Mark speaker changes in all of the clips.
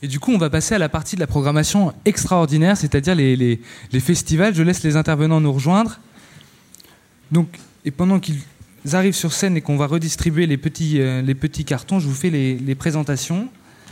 Speaker 1: Et du coup, on va passer à la partie de la programmation extraordinaire, c'est-à-dire les festivals. Je laisse les intervenants nous rejoindre. Donc, et pendant qu'ils arrivent sur scène et qu'on va redistribuer les petits cartons, je vous fais les présentations.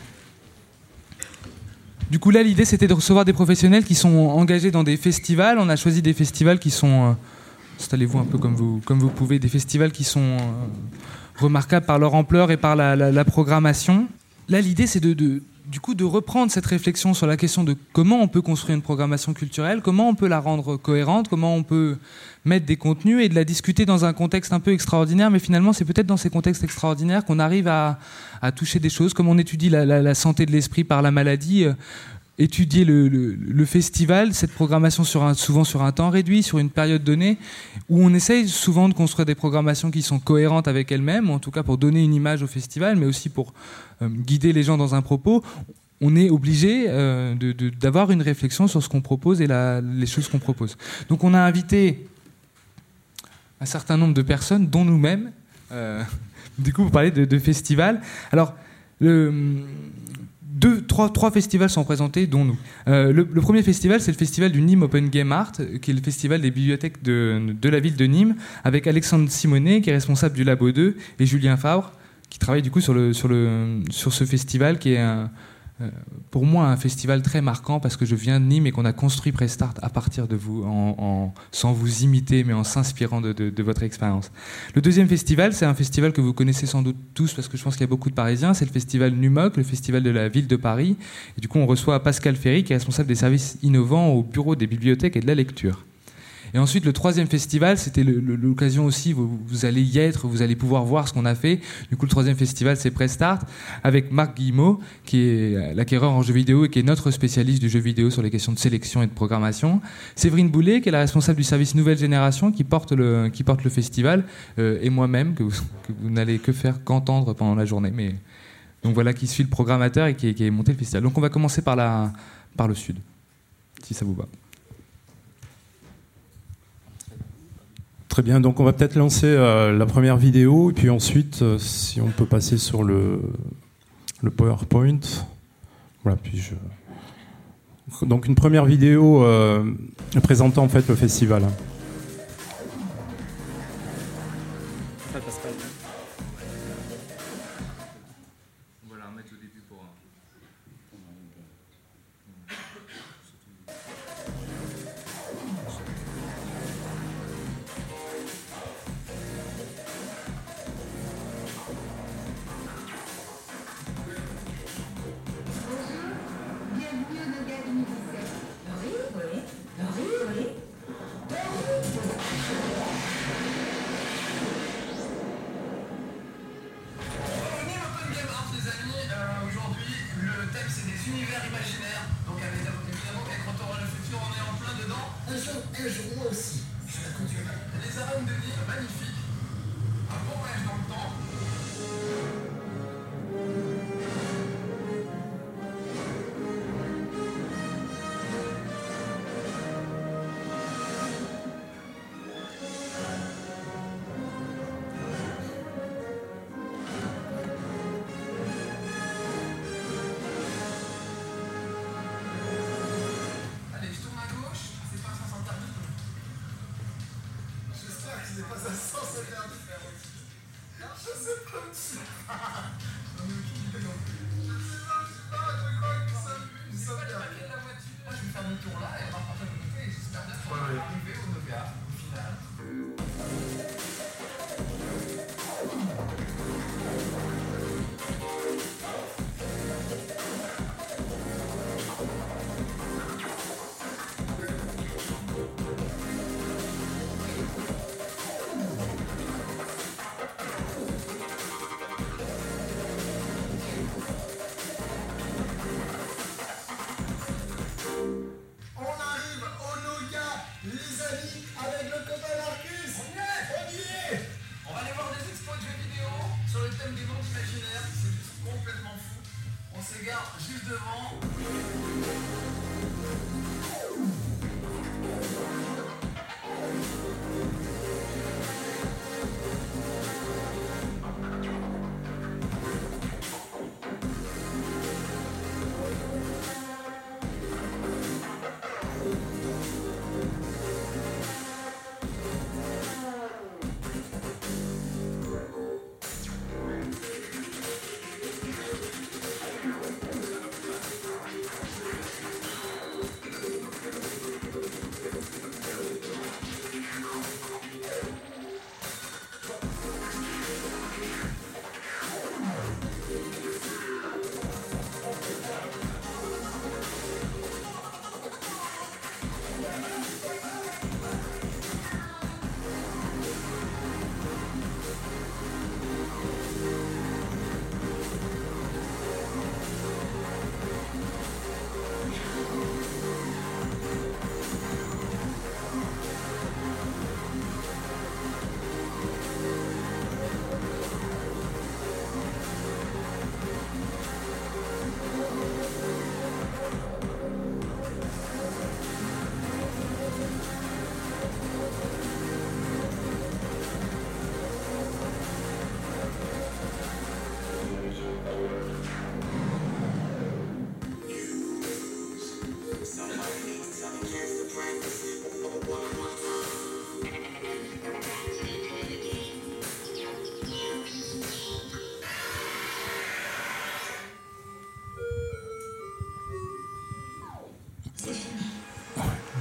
Speaker 1: Du coup, là, l'idée, c'était de recevoir des professionnels qui sont engagés dans des festivals. On a choisi des festivals qui sont... installez-vous un peu comme vous pouvez. Des festivals qui sont remarquables par leur ampleur et par la programmation. Là, l'idée, c'est du coup, de reprendre cette réflexion sur la question de comment on peut construire une programmation culturelle, comment on peut la rendre cohérente, comment on peut mettre des contenus et de la discuter dans un contexte un peu extraordinaire. Mais finalement, c'est peut-être dans ces contextes extraordinaires qu'on arrive à toucher des choses, comme on étudie la santé de l'esprit par la maladie. Étudier le festival, cette programmation souvent sur un temps réduit, sur une période donnée, où on essaye souvent de construire des programmations qui sont cohérentes avec elles-mêmes, en tout cas pour donner une image au festival, mais aussi pour guider les gens dans un propos. On est obligé d'avoir une réflexion sur ce qu'on propose et les choses qu'on propose. Donc on a invité un certain nombre de personnes, dont nous-mêmes, du coup pour parler de festival. Alors, Trois festivals sont présentés, dont nous. Le premier festival, c'est le festival du Nîmes Open Game Art, qui est le festival des bibliothèques de la ville de Nîmes, avec Alexandre Simonet, qui est responsable du Labo 2, et Julien Faure, qui travaille du coup sur ce festival, qui est pour moi un festival très marquant, parce que je viens de Nîmes et qu'on a construit Prestart à partir de vous, sans vous imiter, mais en s'inspirant de votre expérience. Le deuxième festival, c'est un festival que vous connaissez sans doute tous, parce que je pense qu'il y a beaucoup de Parisiens, c'est le festival NUMOC, le festival de la ville de Paris. Et du coup, on reçoit Pascal Ferry, qui est responsable des services innovants au bureau des bibliothèques et de la lecture. Et ensuite, le troisième festival, c'était l'occasion aussi, vous allez y être, vous allez pouvoir voir ce qu'on a fait. Du coup, le troisième festival, c'est Prestart, avec Marc Guillemot, qui est l'acquéreur en jeux vidéo et qui est notre spécialiste du jeu vidéo sur les questions de sélection et de programmation. Séverine Boulet, qui est la responsable du service Nouvelle Génération, qui porte le festival, et moi-même, que vous n'allez que faire qu'entendre pendant la journée. Mais donc voilà, qui suit le programmateur et qui est monté le festival. Donc on va commencer par le sud, si ça vous va.
Speaker 2: Très bien, donc on va peut-être lancer la première vidéo, et puis ensuite, si on peut passer sur le PowerPoint. Voilà, donc une première vidéo présentant en fait le festival.
Speaker 1: On va la remettre au début pour...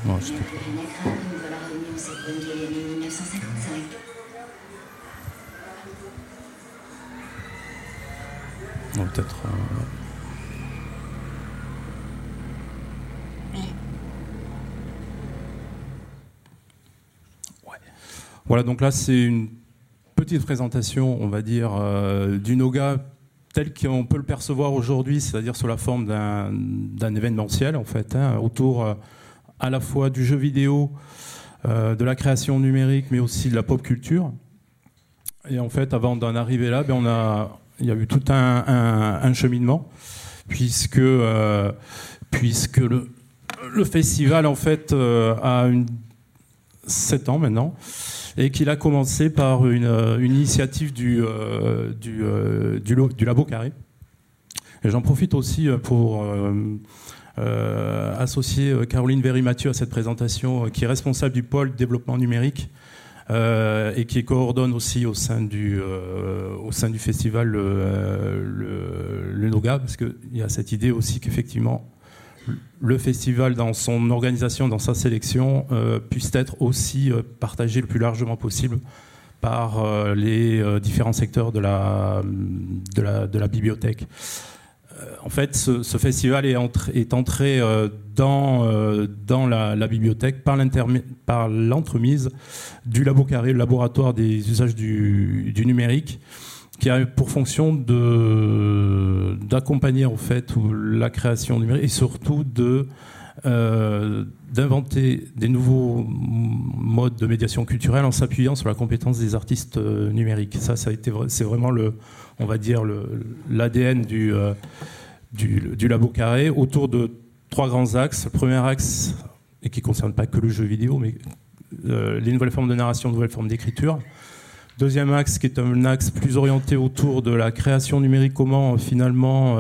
Speaker 2: Non, c'était pas... Non, peut-être... Ouais. Voilà, donc là, c'est une petite présentation, on va dire, du Noga tel qu'on peut le percevoir aujourd'hui, c'est-à-dire sous la forme d'un événementiel, en fait, hein, autour à la fois du jeu vidéo, de la création numérique, mais aussi de la pop culture. Et en fait, avant d'en arriver là, il y a eu tout un cheminement, puisque le festival, en fait, a 7 ans maintenant, et qu'il a commencé par une initiative du Labo Carré. Et j'en profite aussi pour associer Caroline Véry-Mathieu à cette présentation, qui est responsable du pôle développement numérique et qui coordonne aussi au sein du festival le Noga, parce qu'il y a cette idée aussi qu'effectivement le festival, dans son organisation, dans sa sélection, puisse être aussi partagé le plus largement possible par les différents secteurs de la bibliothèque. En fait, ce festival est entré dans la bibliothèque par l'entremise du Labo Carré, le laboratoire des usages du numérique, qui a pour fonction d'accompagner en fait la création numérique et surtout d'inventer des nouveaux modes de médiation culturelle en s'appuyant sur la compétence des artistes numériques. C'est vraiment on va dire l'ADN du Labo Carré, autour de 3 grands axes. Le premier axe, et qui ne concerne pas que le jeu vidéo, mais les nouvelles formes de narration, nouvelles formes d'écriture. Deuxième axe, qui est un axe plus orienté autour de la création numérique, comment finalement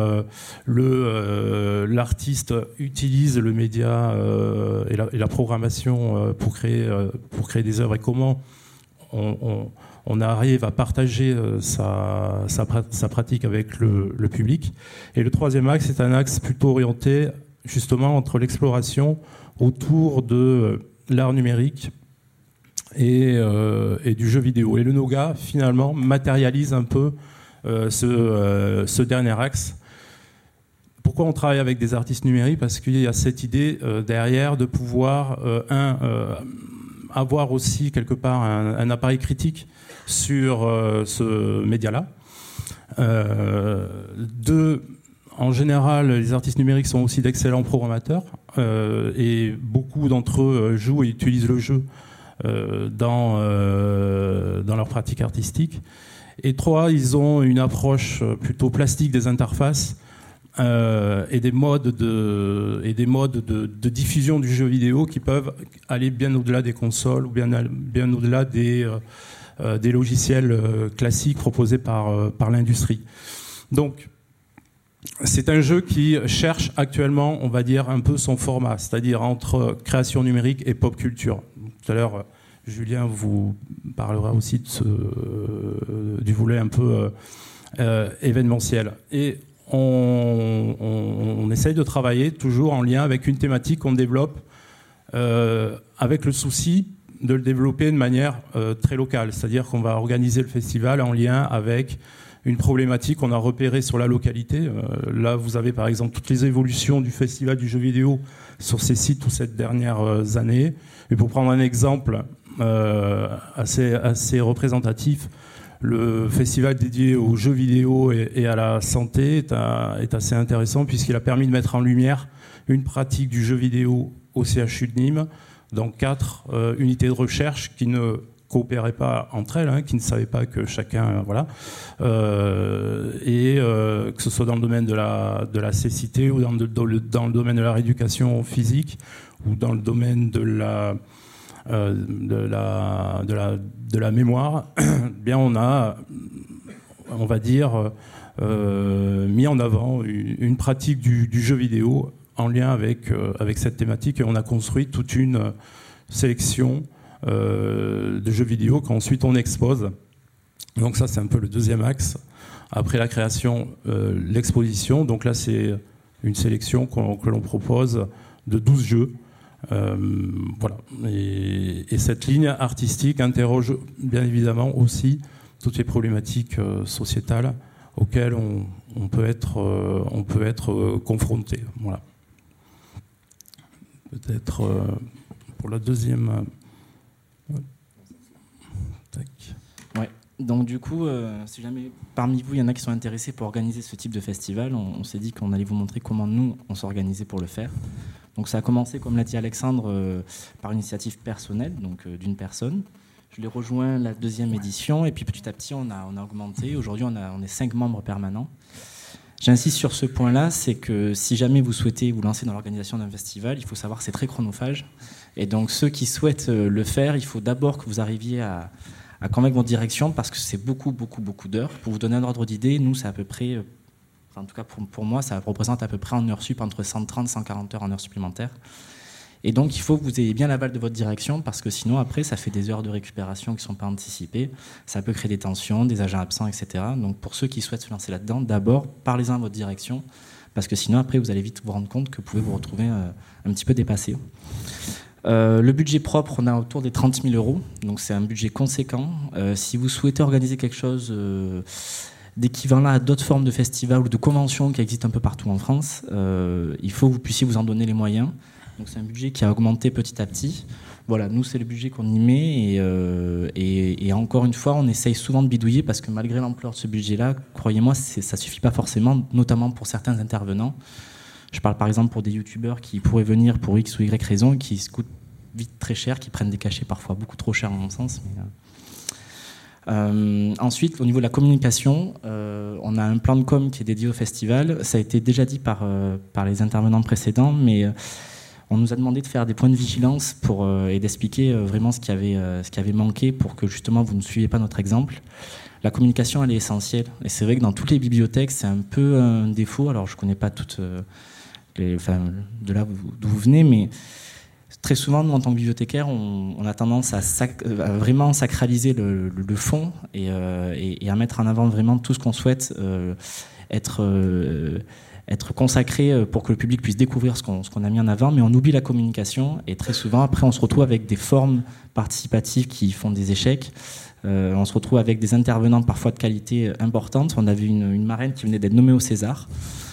Speaker 2: l'artiste utilise le média et la programmation pour créer des œuvres, et comment on arrive à partager sa pratique avec le public. Et le troisième axe, c'est un axe plutôt orienté justement entre l'exploration autour de l'art numérique et du jeu vidéo. Et le Noga, finalement, matérialise un peu ce dernier axe. Pourquoi on travaille avec des artistes numériques ? Parce qu'il y a cette idée derrière de pouvoir, avoir aussi quelque part un appareil critique sur ce média-là. En général, les artistes numériques sont aussi d'excellents programmateurs et beaucoup d'entre eux jouent et utilisent le jeu dans leur pratique artistique. Et 3, ils ont une approche plutôt plastique des interfaces et des modes de diffusion du jeu vidéo qui peuvent aller bien au-delà des consoles ou bien au-delà des logiciels classiques proposés par l'industrie. Donc, c'est un jeu qui cherche actuellement, on va dire, un peu son format, c'est-à-dire entre création numérique et pop culture. Tout à l'heure, Julien vous parlera aussi du volet un peu événementiel. Et on essaye de travailler toujours en lien avec une thématique qu'on développe avec le souci de le développer de manière très locale. C'est-à-dire qu'on va organiser le festival en lien avec une problématique qu'on a repérée sur la localité. Là, vous avez par exemple toutes les évolutions du festival du jeu vidéo sur ces sites toutes ces dernières années. Et pour prendre un exemple assez représentatif, le festival dédié aux jeux vidéo et à la santé est assez intéressant puisqu'il a permis de mettre en lumière une pratique du jeu vidéo au CHU de Nîmes dans 4 unités de recherche qui ne coopéraient pas entre elles, qui ne savaient pas que chacun, que ce soit dans le domaine de la cécité ou dans le domaine de la rééducation physique ou dans le domaine de la mémoire, bien on a, on va dire, mis en avant une pratique du jeu vidéo en lien avec cette thématique, et on a construit toute une sélection de jeux vidéo qu'ensuite on expose. Donc ça, c'est un peu le deuxième axe. Après la création, l'exposition. Donc là, c'est une sélection que l'on propose de 12 jeux Voilà. Et cette ligne artistique interroge bien évidemment aussi toutes les problématiques sociétales auxquelles on peut être confronté. Voilà. Peut-être pour la deuxième. Tac.
Speaker 3: Ouais. Donc du coup, si jamais parmi vous il y en a qui sont intéressés pour organiser ce type de festival, on s'est dit qu'on allait vous montrer comment nous on s'organisait pour le faire. Donc ça a commencé, comme l'a dit Alexandre, par une initiative personnelle, donc d'une personne. Je l'ai rejoint la deuxième édition et puis petit à petit on a augmenté. Aujourd'hui on est 5 membres permanents. J'insiste sur ce point-là, c'est que si jamais vous souhaitez vous lancer dans l'organisation d'un festival, il faut savoir que c'est très chronophage. Et donc ceux qui souhaitent le faire, il faut d'abord que vous arriviez à convaincre votre direction parce que c'est beaucoup d'heures. Pour vous donner un ordre d'idée, nous c'est à peu près, en tout cas pour moi, ça représente à peu près en heures sup entre 130 et 140 heures en heures supplémentaires. Et donc, il faut que vous ayez bien l'aval de votre direction parce que sinon, après, ça fait des heures de récupération qui ne sont pas anticipées. Ça peut créer des tensions, des agents absents, etc. Donc, pour ceux qui souhaitent se lancer là-dedans, d'abord, parlez-en à votre direction parce que sinon, après, vous allez vite vous rendre compte que vous pouvez vous retrouver un petit peu dépassé. Le budget propre, on a autour des 30 000 €. Donc, c'est un budget conséquent. Si vous souhaitez organiser quelque chose d'équivalent à d'autres formes de festivals ou de conventions qui existent un peu partout en France, il faut que vous puissiez vous en donner les moyens. Donc c'est un budget qui a augmenté petit à petit. Voilà, nous c'est le budget qu'on y met et encore une fois on essaye souvent de bidouiller parce que malgré l'ampleur de ce budget-là, croyez-moi, ça suffit pas forcément, notamment pour certains intervenants. Je parle par exemple pour des youtubeurs qui pourraient venir pour X ou Y raison et qui se coûtent vite très cher, qui prennent des cachets parfois beaucoup trop chers à mon sens. Ensuite, au niveau de la communication, on a un plan de com qui est dédié au festival. Ça a été déjà dit par les intervenants précédents, mais on nous a demandé de faire des points de vigilance et d'expliquer vraiment ce qui avait manqué pour que justement vous ne suiviez pas notre exemple. La communication, elle est essentielle. Et c'est vrai que dans toutes les bibliothèques, c'est un peu un défaut. Alors, je ne connais pas toutes de là d'où vous venez, mais très souvent, nous, en tant que bibliothécaires, on a tendance à vraiment sacraliser le fond et à mettre en avant vraiment tout ce qu'on souhaite être consacré pour que le public puisse découvrir ce qu'on a mis en avant, mais on oublie la communication et très souvent, après, on se retrouve avec des formes participatives qui font des échecs. On se retrouve avec des intervenants parfois de qualité importante. On avait une marraine qui venait d'être nommée au César,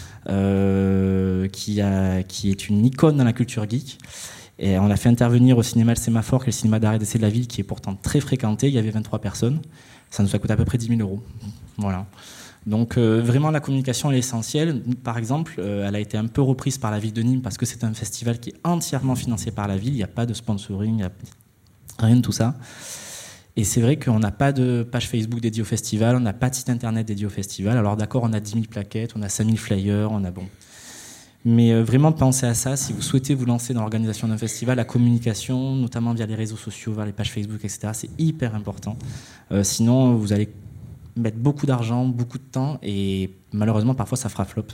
Speaker 3: qui est une icône dans la culture geek. Et on l'a fait intervenir au cinéma Le Sémaphore, qui est le cinéma d'art et d'essai de la ville, qui est pourtant très fréquenté. Il y avait 23 personnes. Ça nous a coûté à peu près 10 000 €. Voilà. Donc vraiment la communication est essentielle. Par exemple, elle a été un peu reprise par la ville de Nîmes parce que c'est un festival qui est entièrement financé par la ville. Il n'y a pas de sponsoring, il n'y a rien de tout ça. Et c'est vrai qu'on n'a pas de page Facebook dédiée au festival, on n'a pas de site internet dédié au festival. Alors d'accord, on a 10 000 plaquettes, on a 5 000 flyers, on a bon. Mais vraiment pensez à ça, si vous souhaitez vous lancer dans l'organisation d'un festival, la communication, notamment via les réseaux sociaux, via les pages Facebook, etc., c'est hyper important. Sinon, vous allez mettre beaucoup d'argent, beaucoup de temps, et malheureusement, parfois, ça fera flop.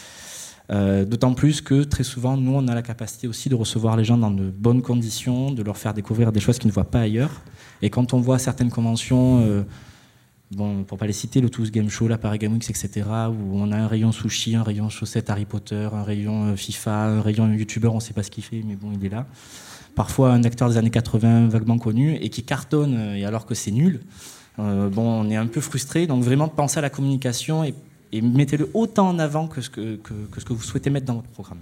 Speaker 3: D'autant plus que très souvent, nous, on a la capacité aussi de recevoir les gens dans de bonnes conditions, de leur faire découvrir des choses qu'ils ne voient pas ailleurs. Et quand on voit certaines conventions, pour pas les citer, le Toulouse Game Show, la Paris Game Week, etc., où on a un rayon sushi, un rayon chaussettes Harry Potter, un rayon FIFA, un rayon youtubeur, on ne sait pas ce qu'il fait, mais bon, il est là. Parfois, un acteur des années 80 vaguement connu et qui cartonne, et alors que c'est nul. On est un peu frustré, donc vraiment pensez à la communication et mettez-le autant en avant que ce que vous souhaitez mettre dans votre programme.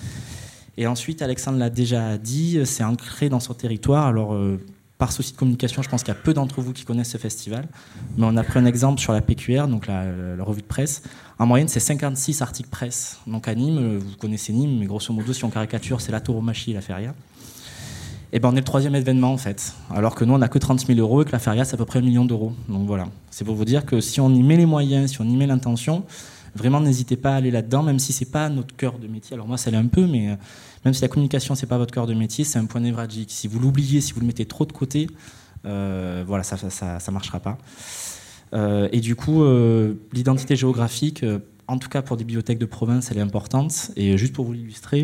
Speaker 3: Et ensuite, Alexandre l'a déjà dit, c'est ancré dans son territoire. Alors, par souci de communication, je pense qu'il y a peu d'entre vous qui connaissent ce festival, mais on a pris un exemple sur la PQR, donc la revue de presse. En moyenne, c'est 56 articles presse. Donc à Nîmes, vous connaissez Nîmes, mais grosso modo, si on caricature, c'est la Tauromachie et la Feria. Et on est le 3e événement en fait, alors que nous on n'a que 30 000 € et que la Feria c'est à peu près 1 million d'euros. Donc voilà, c'est pour vous dire que si on y met les moyens, si on y met l'intention, vraiment n'hésitez pas à aller là-dedans, même si c'est pas notre cœur de métier. Alors moi ça l'est un peu, mais même si la communication c'est pas votre cœur de métier, c'est un point névralgique. Si vous l'oubliez, si vous le mettez trop de côté, voilà, ça marchera pas. Et du coup, l'identité géographique, en tout cas pour des bibliothèques de province, elle est importante. Et juste pour vous l'illustrer,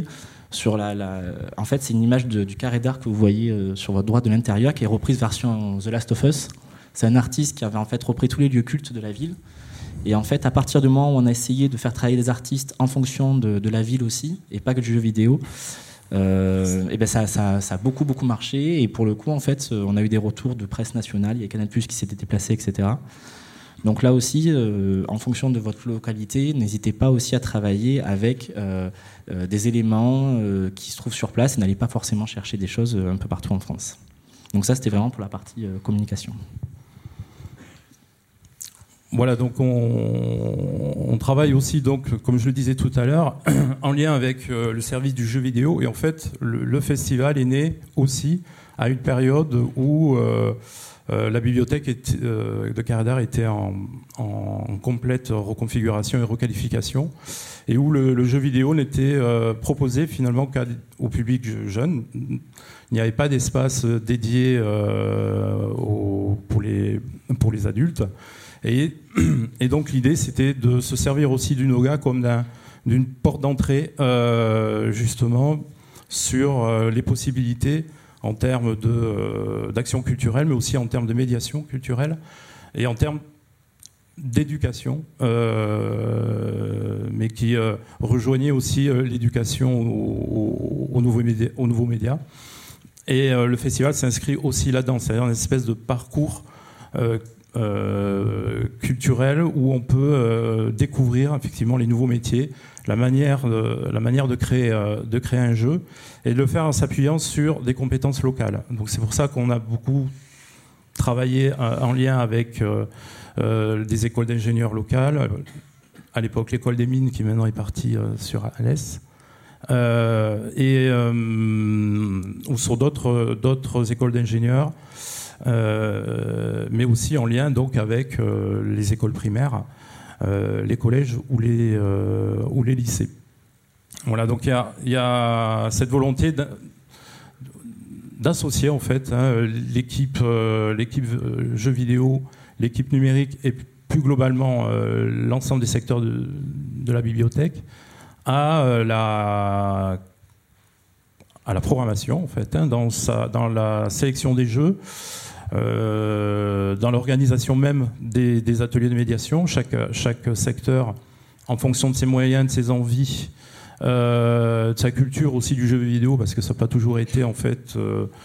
Speaker 3: en fait, c'est une image du carré d'art que vous voyez sur votre droite de l'intérieur, qui est reprise version The Last of Us. C'est un artiste qui avait en fait repris tous les lieux cultes de la ville. Et en fait, à partir du moment où on a essayé de faire travailler des artistes en fonction de la ville aussi, et pas que du jeu vidéo, et ben ça a beaucoup marché. Et pour le coup, en fait, on a eu des retours de presse nationale. Il y a Canal+ qui s'était déplacé, etc. Donc là aussi, en fonction de votre localité, n'hésitez pas aussi à travailler avec des éléments qui se trouvent sur place et n'allez pas forcément chercher des choses un peu partout en France. Donc ça, c'était vraiment pour la partie communication.
Speaker 2: Voilà, donc on travaille aussi, donc, comme je le disais tout à l'heure, en lien avec le service du jeu vidéo. Et en fait, le festival est né aussi à une période où la bibliothèque de Carré d'Art était en complète reconfiguration et requalification, et où le jeu vidéo n'était proposé finalement qu'au public jeune. Il n'y avait pas d'espace dédié pour les adultes. Et donc l'idée, c'était de se servir aussi du Noga comme d'une porte d'entrée justement sur les possibilités en termes d'action culturelle, mais aussi en termes de médiation culturelle et en termes d'éducation, mais qui rejoignait aussi l'éducation aux nouveaux médias. Et le festival s'inscrit aussi là-dedans, c'est-à-dire une espèce de parcours culturel où on peut découvrir effectivement les nouveaux métiers, la manière de créer un jeu, et de le faire en s'appuyant sur des compétences locales. Donc c'est pour ça qu'on a beaucoup travaillé en lien avec des écoles d'ingénieurs locales, à l'époque l'école des mines qui maintenant est partie sur Alès, ou sur d'autres écoles d'ingénieurs, mais aussi en lien donc avec les écoles primaires, les collèges ou les lycées. Voilà, donc il y a cette volonté d'associer en fait l'équipe jeux vidéo, l'équipe numérique et plus globalement l'ensemble des secteurs de la bibliothèque à la programmation en fait, dans la sélection des jeux, dans l'organisation même des ateliers de médiation. Chaque secteur, en fonction de ses moyens, de ses envies, de sa culture aussi du jeu vidéo, parce que ça n'a pas toujours été en fait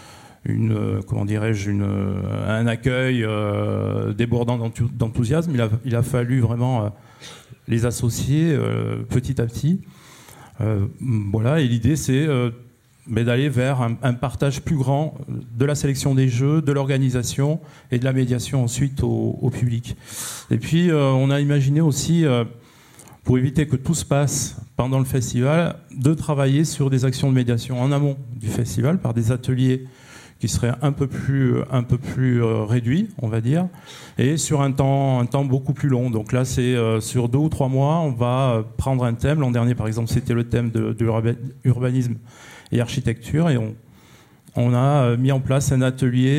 Speaker 2: un accueil débordant d'enthousiasme. Il a fallu vraiment les associer petit à petit. Voilà, et l'idée c'est d'aller vers un partage plus grand de la sélection des jeux, de l'organisation et de la médiation ensuite au public. Et puis on a imaginé aussi, pour éviter que tout se passe pendant le festival, de travailler sur des actions de médiation en amont du festival par des ateliers qui seraient un peu plus réduits, on va dire, et sur un temps beaucoup plus long. Donc là, c'est sur 2 ou 3 mois, on va prendre un thème. L'an dernier, par exemple, c'était le thème de l'urbanisme et architecture, et on a mis en place un atelier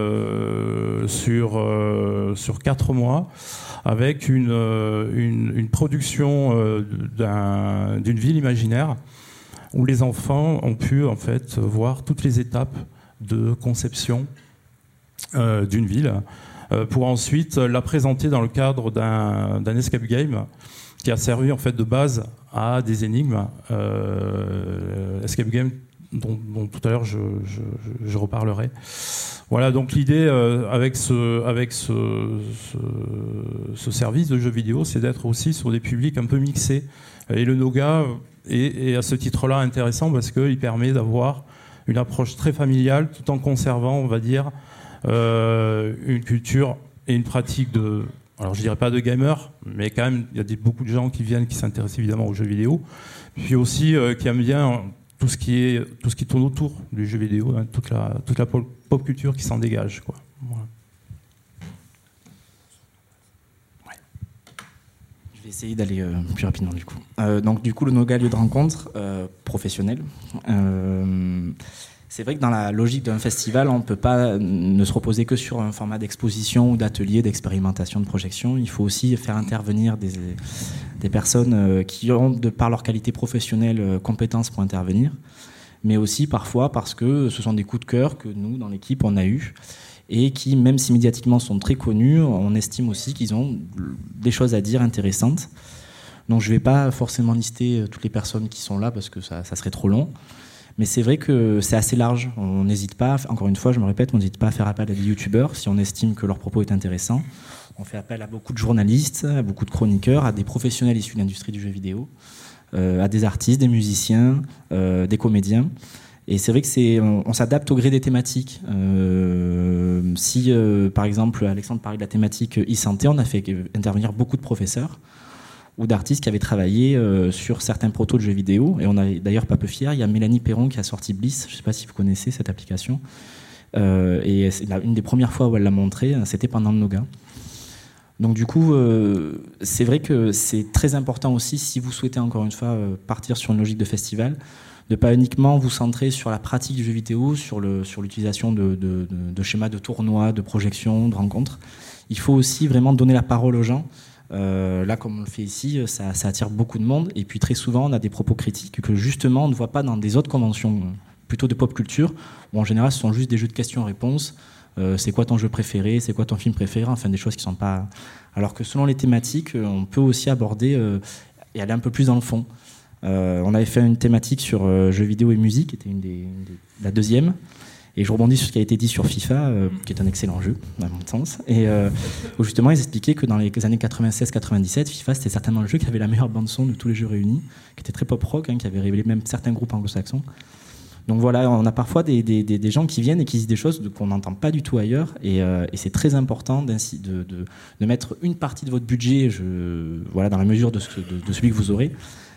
Speaker 2: sur 4 mois avec une production d'une ville imaginaire où les enfants ont pu en fait voir toutes les étapes de conception d'une ville pour ensuite la présenter dans le cadre d'un escape game qui a servi en fait de base à des énigmes, escape game dont tout à l'heure je reparlerai. Voilà, donc l'idée avec ce service de jeux vidéo, c'est d'être aussi sur des publics un peu mixés. Et le Noga est à ce titre-là intéressant parce qu'il permet d'avoir une approche très familiale tout en conservant, on va dire, une culture et une pratique alors je dirais pas de gamers, mais quand même il y a beaucoup de gens qui s'intéressent évidemment aux jeux vidéo, puis aussi qui aiment bien tout ce qui tourne autour du jeu vidéo, hein, toute la pop culture qui s'en dégage, quoi. Voilà.
Speaker 3: Je vais essayer d'aller plus rapidement du coup. Donc du coup le Noga, lieu de rencontre professionnel. C'est vrai que dans la logique d'un festival, on ne peut pas ne se reposer que sur un format d'exposition ou d'atelier, d'expérimentation, de projection. Il faut aussi faire intervenir des personnes qui ont, de par leur qualité professionnelle, compétences pour intervenir, mais aussi parfois parce que ce sont des coups de cœur que nous, dans l'équipe, on a eus, et qui, même si médiatiquement sont très connus, on estime aussi qu'ils ont des choses à dire intéressantes. Donc je ne vais pas forcément lister toutes les personnes qui sont là, parce que ça serait trop long. Mais c'est vrai que c'est assez large. On n'hésite pas, encore une fois, je me répète, on n'hésite pas à faire appel à des youtubeurs si on estime que leur propos est intéressant. On fait appel à beaucoup de journalistes, à beaucoup de chroniqueurs, à des professionnels issus de l'industrie du jeu vidéo, à des artistes, des musiciens, des comédiens. Et c'est vrai que on s'adapte au gré des thématiques. Si, par exemple, Alexandre parlait de la thématique e-santé, on a fait intervenir beaucoup de professeurs ou d'artistes qui avaient travaillé sur certains protos de jeux vidéo. Et on a d'ailleurs pas peu fiers, il y a Mélanie Perron qui a sorti Bliss, je ne sais pas si vous connaissez cette application. Et c'est une des premières fois où elle l'a montré, c'était pendant le Noga. Donc du coup, c'est vrai que c'est très important aussi, si vous souhaitez encore une fois partir sur une logique de festival, de ne pas uniquement vous centrer sur la pratique du jeu vidéo, sur l'utilisation de schémas de tournois, de projections, de rencontres. Il faut aussi vraiment donner la parole aux gens. Là, comme on le fait ici, ça attire beaucoup de monde. Et puis très souvent, on a des propos critiques que justement, on ne voit pas dans des autres conventions, plutôt de pop culture, où en général, ce sont juste des jeux de questions-réponses. C'est quoi ton jeu préféré, c'est quoi ton film préféré, enfin des choses qui sont pas... Alors que selon les thématiques, on peut aussi aborder et aller un peu plus dans le fond. On avait fait une thématique sur jeux vidéo et musique, qui était la deuxième, et je rebondis sur ce qui a été dit sur FIFA, qui est un excellent jeu, à mon sens, et où justement ils expliquaient que dans les années 96-97, FIFA c'était certainement le jeu qui avait la meilleure bande-son de tous les jeux réunis, qui était très pop-rock, qui avait révélé même certains groupes anglo-saxons. Donc voilà, on a parfois des gens qui viennent et qui disent des choses qu'on n'entend pas du tout ailleurs, et c'est très important de mettre une partie de votre budget, dans la mesure de celui que vous aurez,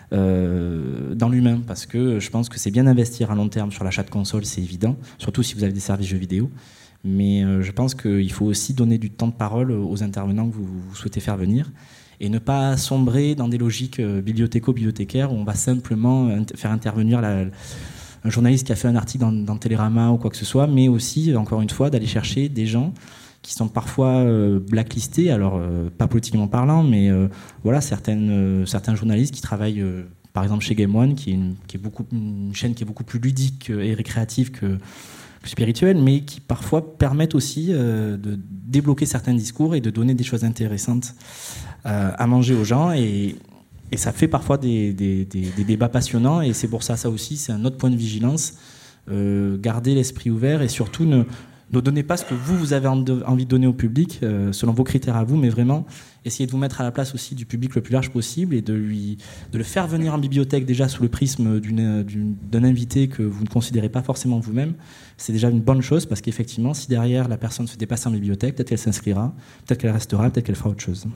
Speaker 3: dans l'humain, parce que je pense que c'est bien d'investir à long terme sur l'achat de consoles, c'est évident, surtout si vous avez des services jeux vidéo, mais je pense qu'il faut aussi donner du temps de parole aux intervenants que vous souhaitez faire venir, et ne pas sombrer dans des logiques bibliothécaires où on va simplement faire intervenir un journaliste qui a fait un article dans Télérama ou quoi que ce soit, mais aussi, encore une fois, d'aller chercher des gens qui sont parfois blacklistés, alors pas politiquement parlant, mais certains journalistes qui travaillent, par exemple chez Game One, qui est une chaîne qui est beaucoup plus ludique et récréative que spirituelle, mais qui parfois permettent aussi de débloquer certains discours et de donner des choses intéressantes à manger aux gens, et ça fait parfois des débats passionnants, et c'est pour ça aussi, c'est un autre point de vigilance. Garder l'esprit ouvert, et surtout ne donnez pas ce que vous avez envie de donner au public selon vos critères à vous, mais vraiment essayez de vous mettre à la place aussi du public le plus large possible, et de le faire venir en bibliothèque déjà sous le prisme d'un invité que vous ne considérez pas forcément vous-même. C'est déjà une bonne chose, parce qu'effectivement, si derrière la personne se dépasse en bibliothèque, peut-être qu'elle s'inscrira, peut-être qu'elle restera, peut-être qu'elle fera autre chose.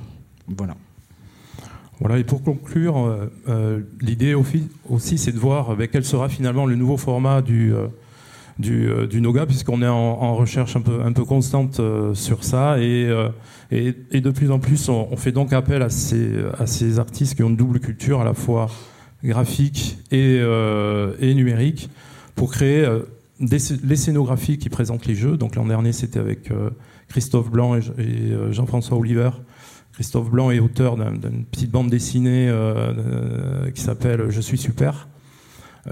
Speaker 2: Voilà, et pour conclure, l'idée aussi, c'est de voir quel sera finalement le nouveau format du Noga, puisqu'on est en recherche un peu constante sur ça, et de plus en plus on fait donc appel à ces artistes qui ont une double culture, à la fois graphique et numérique, pour créer les scénographies qui présentent les jeux. Donc l'an dernier c'était avec Christophe Blanc et Jean-François Oliver. Christophe Blanc est auteur d'une petite bande dessinée qui s'appelle Je suis super, qui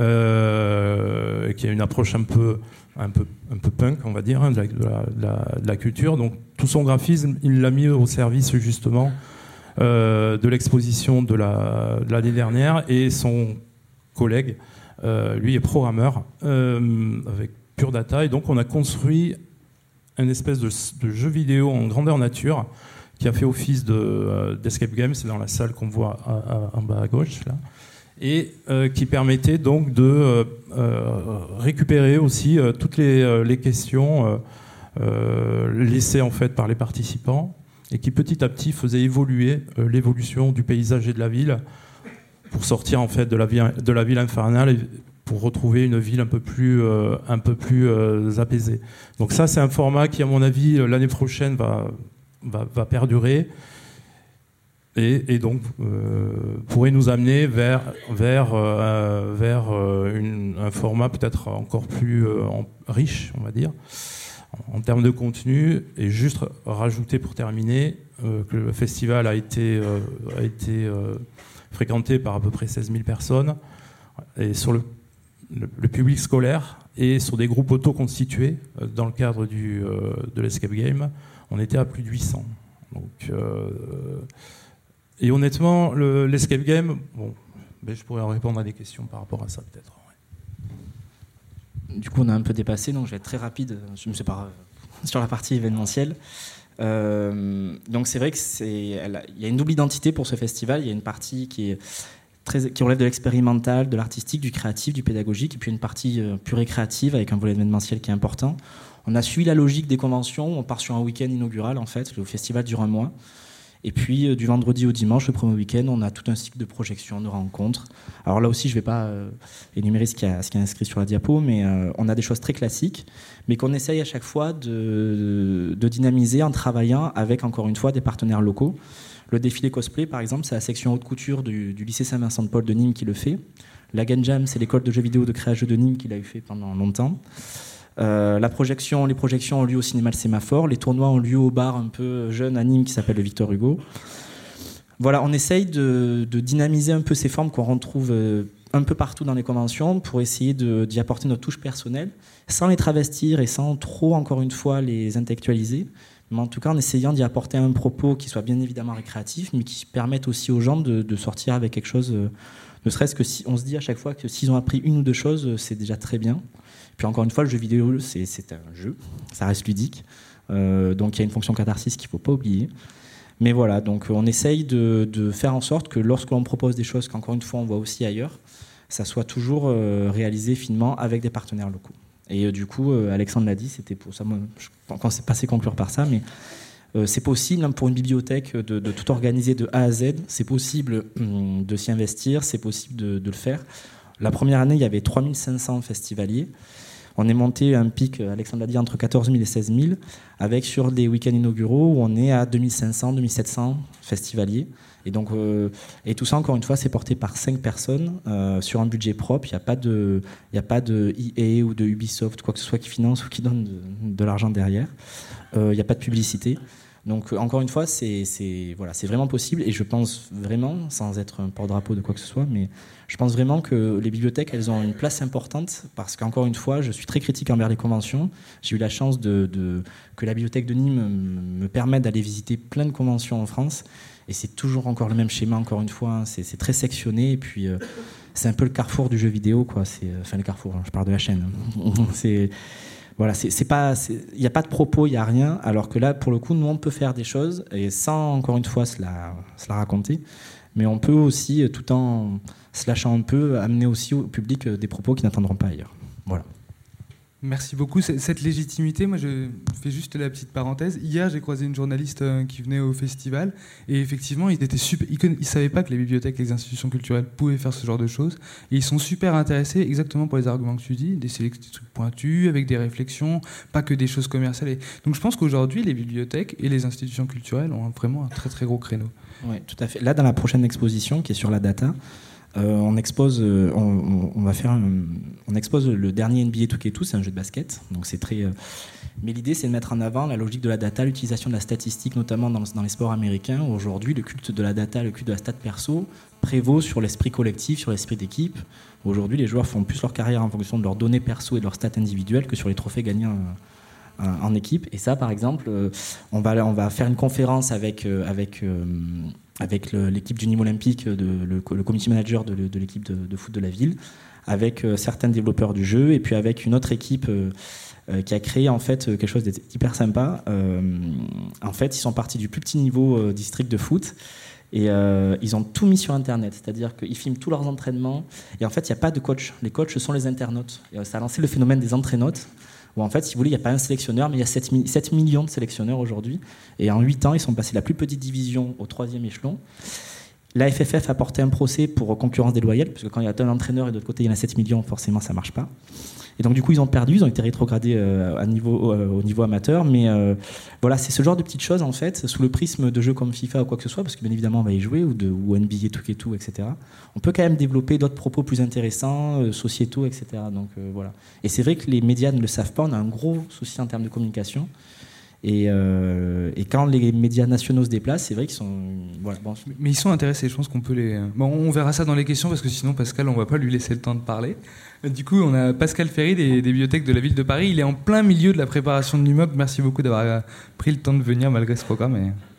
Speaker 2: a une approche un peu punk, on va dire, de la culture. Donc tout son graphisme, il l'a mis au service justement de l'exposition de l'année dernière, et son collègue, lui, est programmeur avec Pure Data, et donc on a construit une espèce de jeu vidéo en grandeur nature qui a fait office d'escape game, c'est dans la salle qu'on voit en bas à gauche là, et qui permettait donc de récupérer aussi toutes les questions laissées en fait par les participants, et qui petit à petit faisait évoluer l'évolution du paysage et de la ville, pour sortir en fait de la ville infernale et pour retrouver une ville un peu plus apaisée. Donc ça, c'est un format qui, à mon avis, l'année prochaine va perdurer, et donc pourrait nous amener vers un format peut-être encore plus riche, on va dire, en termes de contenu. Et juste rajouter pour terminer que le festival a été fréquenté par à peu près 16 000 personnes, et sur le public scolaire et sur des groupes auto-constitués dans le cadre de l'escape game, on était à plus de 800. Donc, et honnêtement, l'escape game, je pourrais répondre à des questions par rapport à ça peut-être. Ouais.
Speaker 3: du coup, on a un peu dépassé, donc je vais être très rapide. Je me sépare sur la partie événementielle. Donc c'est vrai il y a une double identité pour ce festival. Il y a une partie qui relève de l'expérimental, de l'artistique, du créatif, du pédagogique, et puis une partie pure et créative avec un volet événementiel qui est important. On a suivi la logique des conventions. On part sur un week-end inaugural, en fait. Le festival dure un mois. Et puis, du vendredi au dimanche, le premier week-end, on a tout un cycle de projections, de rencontres. Alors là aussi, je ne vais pas énumérer ce qui est inscrit sur la diapo, mais on a des choses très classiques, mais qu'on essaye à chaque fois de dynamiser en travaillant avec, encore une fois, des partenaires locaux. Le défilé cosplay, par exemple, c'est la section haute couture du lycée Saint-Vincent-de-Paul de Nîmes qui le fait. La Game Jam, c'est l'école de jeux vidéo de création de Nîmes qui l'a fait pendant longtemps. Les projections ont lieu au cinéma Le Sémaphore. Les tournois ont lieu au bar un peu jeune à Nîmes qui s'appelle le Victor Hugo. Voilà, on essaye de dynamiser un peu ces formes qu'on retrouve un peu partout dans les conventions pour essayer d'y apporter notre touche personnelle, sans les travestir et sans trop, encore une fois, les intellectualiser. Mais en tout cas, en essayant d'y apporter un propos qui soit bien évidemment récréatif, mais qui permette aussi aux gens de sortir avec quelque chose, ne serait-ce que si on se dit à chaque fois que s'ils ont appris une ou deux choses, c'est déjà très bien. Puis encore une fois, le jeu vidéo, c'est un jeu, ça reste ludique. Donc il y a une fonction catharsis qu'il ne faut pas oublier. Mais voilà, donc on essaye de faire en sorte que lorsque l'on propose des choses qu'encore une fois on voit aussi ailleurs, ça soit toujours réalisé finement avec des partenaires locaux. Et du coup, Alexandre l'a dit, c'était pour ça, moi, je pensais passer conclure par ça, mais c'est possible pour une bibliothèque de tout organiser de A à Z, c'est possible de s'y investir, c'est possible de le faire. La première année, il y avait 3500 festivaliers. On est monté à un pic, Alexandre l'a dit, entre 14 000 et 16 000, avec sur des week-ends inauguraux où on est à 2500, 2700 festivaliers. Et, donc, et tout ça, encore une fois, c'est porté par 5 personnes sur un budget propre. Il n'y a pas de EA ou de Ubisoft, quoi que ce soit qui finance ou qui donne de l'argent derrière. Il n'y a pas de publicité. Donc, encore une fois, c'est vraiment possible. Et je pense vraiment, sans être un porte-drapeau de quoi que ce soit, mais je pense vraiment que les bibliothèques, elles ont une place importante parce qu'encore une fois, je suis très critique envers les conventions. J'ai eu la chance que la bibliothèque de Nîmes me permette d'aller visiter plein de conventions en France. Et c'est toujours encore le même schéma, encore une fois. Hein. C'est très sectionné. Et puis, c'est un peu le carrefour du jeu vidéo, quoi. Enfin, le carrefour, hein, je parle de la chaîne. Voilà, il n'y a pas de propos, il n'y a rien. Alors que là, pour le coup, nous, on peut faire des choses, et sans, encore une fois, se la raconter. Mais on peut aussi, tout en se lâchant un peu, amener aussi au public des propos qui n'attendront pas ailleurs. Voilà.
Speaker 1: Merci beaucoup. Cette légitimité, moi je fais juste la petite parenthèse. Hier, j'ai croisé une journaliste qui venait au festival et effectivement, ils ne savaient pas que les bibliothèques et les institutions culturelles pouvaient faire ce genre de choses. Et ils sont super intéressés exactement pour les arguments que tu dis, des trucs pointus, avec des réflexions, pas que des choses commerciales. Et donc je pense qu'aujourd'hui, les bibliothèques et les institutions culturelles ont vraiment un très très gros créneau.
Speaker 3: Oui, tout à fait. Là, dans la prochaine exposition qui est sur la data, on expose le dernier NBA 2K2, c'est un jeu de basket, donc c'est très. Mais l'idée, c'est de mettre en avant la logique de la data, l'utilisation de la statistique, notamment dans les sports américains. Aujourd'hui, le culte de la data, le culte de la stat perso prévaut sur l'esprit collectif, sur l'esprit d'équipe. Aujourd'hui, les joueurs font plus leur carrière en fonction de leurs données perso et de leurs stats individuelles que sur les trophées gagnés en équipe. Et ça, par exemple, on va faire une conférence avec l'équipe du Nîmes Olympique, le community manager de l'équipe de foot de la ville, avec certains développeurs du jeu, et puis avec une autre équipe qui a créé en fait quelque chose d'hyper sympa. En fait, ils sont partis du plus petit niveau district de foot, et ils ont tout mis sur Internet, c'est-à-dire qu'ils filment tous leurs entraînements, et en fait, il n'y a pas de coach. Les coachs sont les internautes. Et ça a lancé le phénomène des entraînautes, où en fait, si vous voulez, il n'y a pas un sélectionneur, mais il y a 7 millions de sélectionneurs aujourd'hui. Et en 8 ans, ils sont passés de la plus petite division au 3e échelon. La FFF a porté un procès pour concurrence déloyale, parce que quand il y a un entraîneur et de l'autre côté, il y en a 7 millions, forcément, ça ne marche pas. Et donc, du coup, ils ont perdu, ils ont été rétrogradés au niveau amateur. Mais voilà, c'est ce genre de petites choses, en fait, sous le prisme de jeux comme FIFA ou quoi que ce soit, parce que bien évidemment, on va y jouer, ou NBA 2K2, etc. On peut quand même développer d'autres propos plus intéressants, sociétaux, etc. Donc, voilà. Et c'est vrai que les médias ne le savent pas, on a un gros souci en termes de communication. Et quand les médias nationaux se déplacent, c'est vrai qu'ils sont. Voilà, bon.
Speaker 1: Mais ils sont intéressés, je pense qu'on peut les. Bon, on verra ça dans les questions parce que sinon, Pascal, on ne va pas lui laisser le temps de parler. Du coup, on a Pascal Ferry des bibliothèques de la ville de Paris. Il est en plein milieu de la préparation de l'immeuble. Merci beaucoup d'avoir pris le temps de venir malgré ce programme.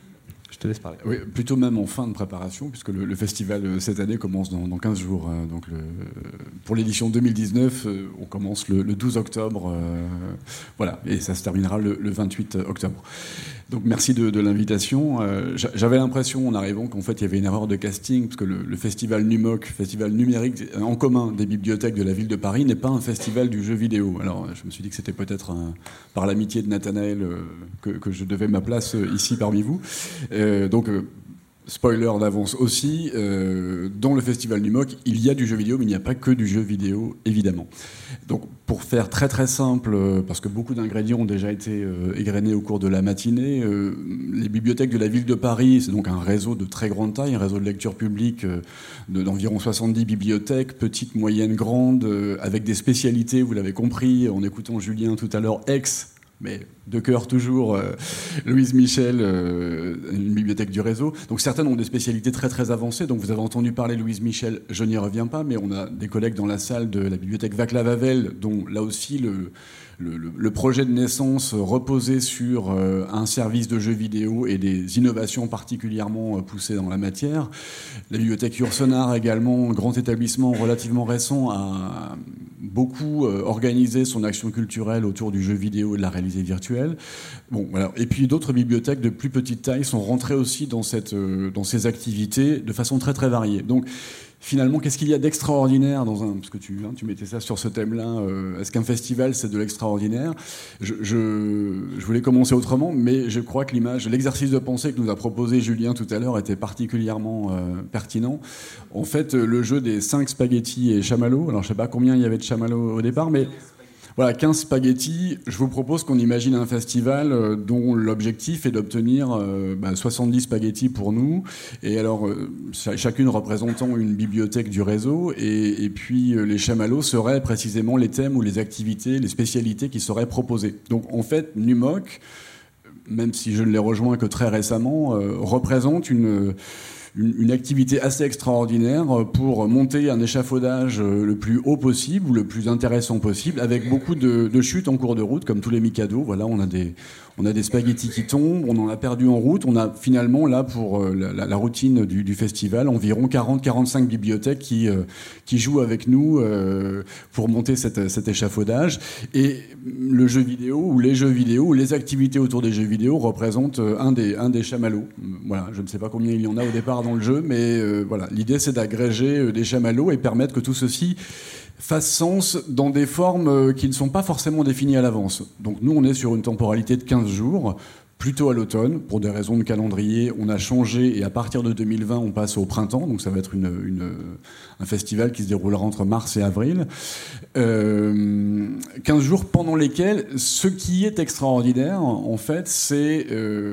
Speaker 1: Je te laisse parler.
Speaker 4: Oui, plutôt même en fin de préparation, puisque le festival cette année commence dans 15 jours. Donc pour l'édition 2019, on commence le 12 octobre. Voilà, et ça se terminera le 28 octobre. Donc merci de l'invitation. J'avais l'impression en arrivant qu'en fait il y avait une erreur de casting, parce que le festival NUMOC, festival numérique en commun des bibliothèques de la ville de Paris, n'est pas un festival du jeu vidéo. Alors je me suis dit que c'était peut-être par l'amitié de Nathanaël que je devais ma place ici parmi vous. Donc, spoiler d'avance aussi, dans le festival NUMOC, il y a du jeu vidéo, mais il n'y a pas que du jeu vidéo, évidemment. Donc, pour faire très très simple, parce que beaucoup d'ingrédients ont déjà été égrenés au cours de la matinée, les bibliothèques de la ville de Paris, c'est donc un réseau de très grande taille, un réseau de lecture publique d'environ 70 bibliothèques, petites, moyennes, grandes, avec des spécialités, vous l'avez compris, en écoutant Julien tout à l'heure, mais de cœur toujours, Louise Michel, une bibliothèque du réseau. Donc certaines ont des spécialités très très avancées. Donc vous avez entendu parler de Louise Michel, je n'y reviens pas, mais on a des collègues dans la salle de la bibliothèque Václav Havel, dont là aussi le projet de naissance reposait sur un service de jeux vidéo et des innovations particulièrement poussées dans la matière. La bibliothèque Yourcenar également, grand établissement relativement récent, a beaucoup organisé son action culturelle autour du jeu vidéo et de la réalité virtuelle. Bon, voilà. Et puis d'autres bibliothèques de plus petite taille sont rentrées aussi dans ces activités de façon très très variée. Donc finalement, qu'est-ce qu'il y a d'extraordinaire parce que tu mettais ça sur ce thème-là, est-ce qu'un festival, c'est de l'extraordinaire ? Je voulais commencer autrement, mais je crois que l'exercice de pensée que nous a proposé Julien tout à l'heure était particulièrement pertinent. En fait, le jeu des 5 spaghettis et chamallows, alors je ne sais pas combien il y avait de chamallows au départ, mais voilà, 15 spaghettis. Je vous propose qu'on imagine un festival dont l'objectif est d'obtenir 70 spaghettis pour nous, et alors chacune représentant une bibliothèque du réseau, et puis les chamallows seraient précisément les thèmes ou les activités, les spécialités qui seraient proposées. Donc en fait, NUMOC, même si je ne l'ai rejoint que très récemment, représente une activité assez extraordinaire pour monter un échafaudage le plus haut possible ou le plus intéressant possible, avec beaucoup de chutes en cours de route, comme tous les Mikado. Voilà, on a des spaghettis qui tombent, on en a perdu en route. On a finalement, là, pour la routine du festival, environ 40-45 bibliothèques qui jouent avec nous pour monter cet échafaudage. Et le jeu vidéo, ou les jeux vidéo, ou les activités autour des jeux vidéo représentent un des chamallows. Voilà, je ne sais pas combien il y en a au départ dans le jeu, mais voilà, l'idée c'est d'agréger des chamallows et permettre que tout ceci fasse sens dans des formes qui ne sont pas forcément définies à l'avance. Donc nous, on est sur une temporalité de 15 jours, plutôt à l'automne. Pour des raisons de calendrier, on a changé, et à partir de 2020, on passe au printemps. Donc ça va être un festival qui se déroulera entre mars et avril. 15 jours pendant lesquels, ce qui est extraordinaire, en fait, c'est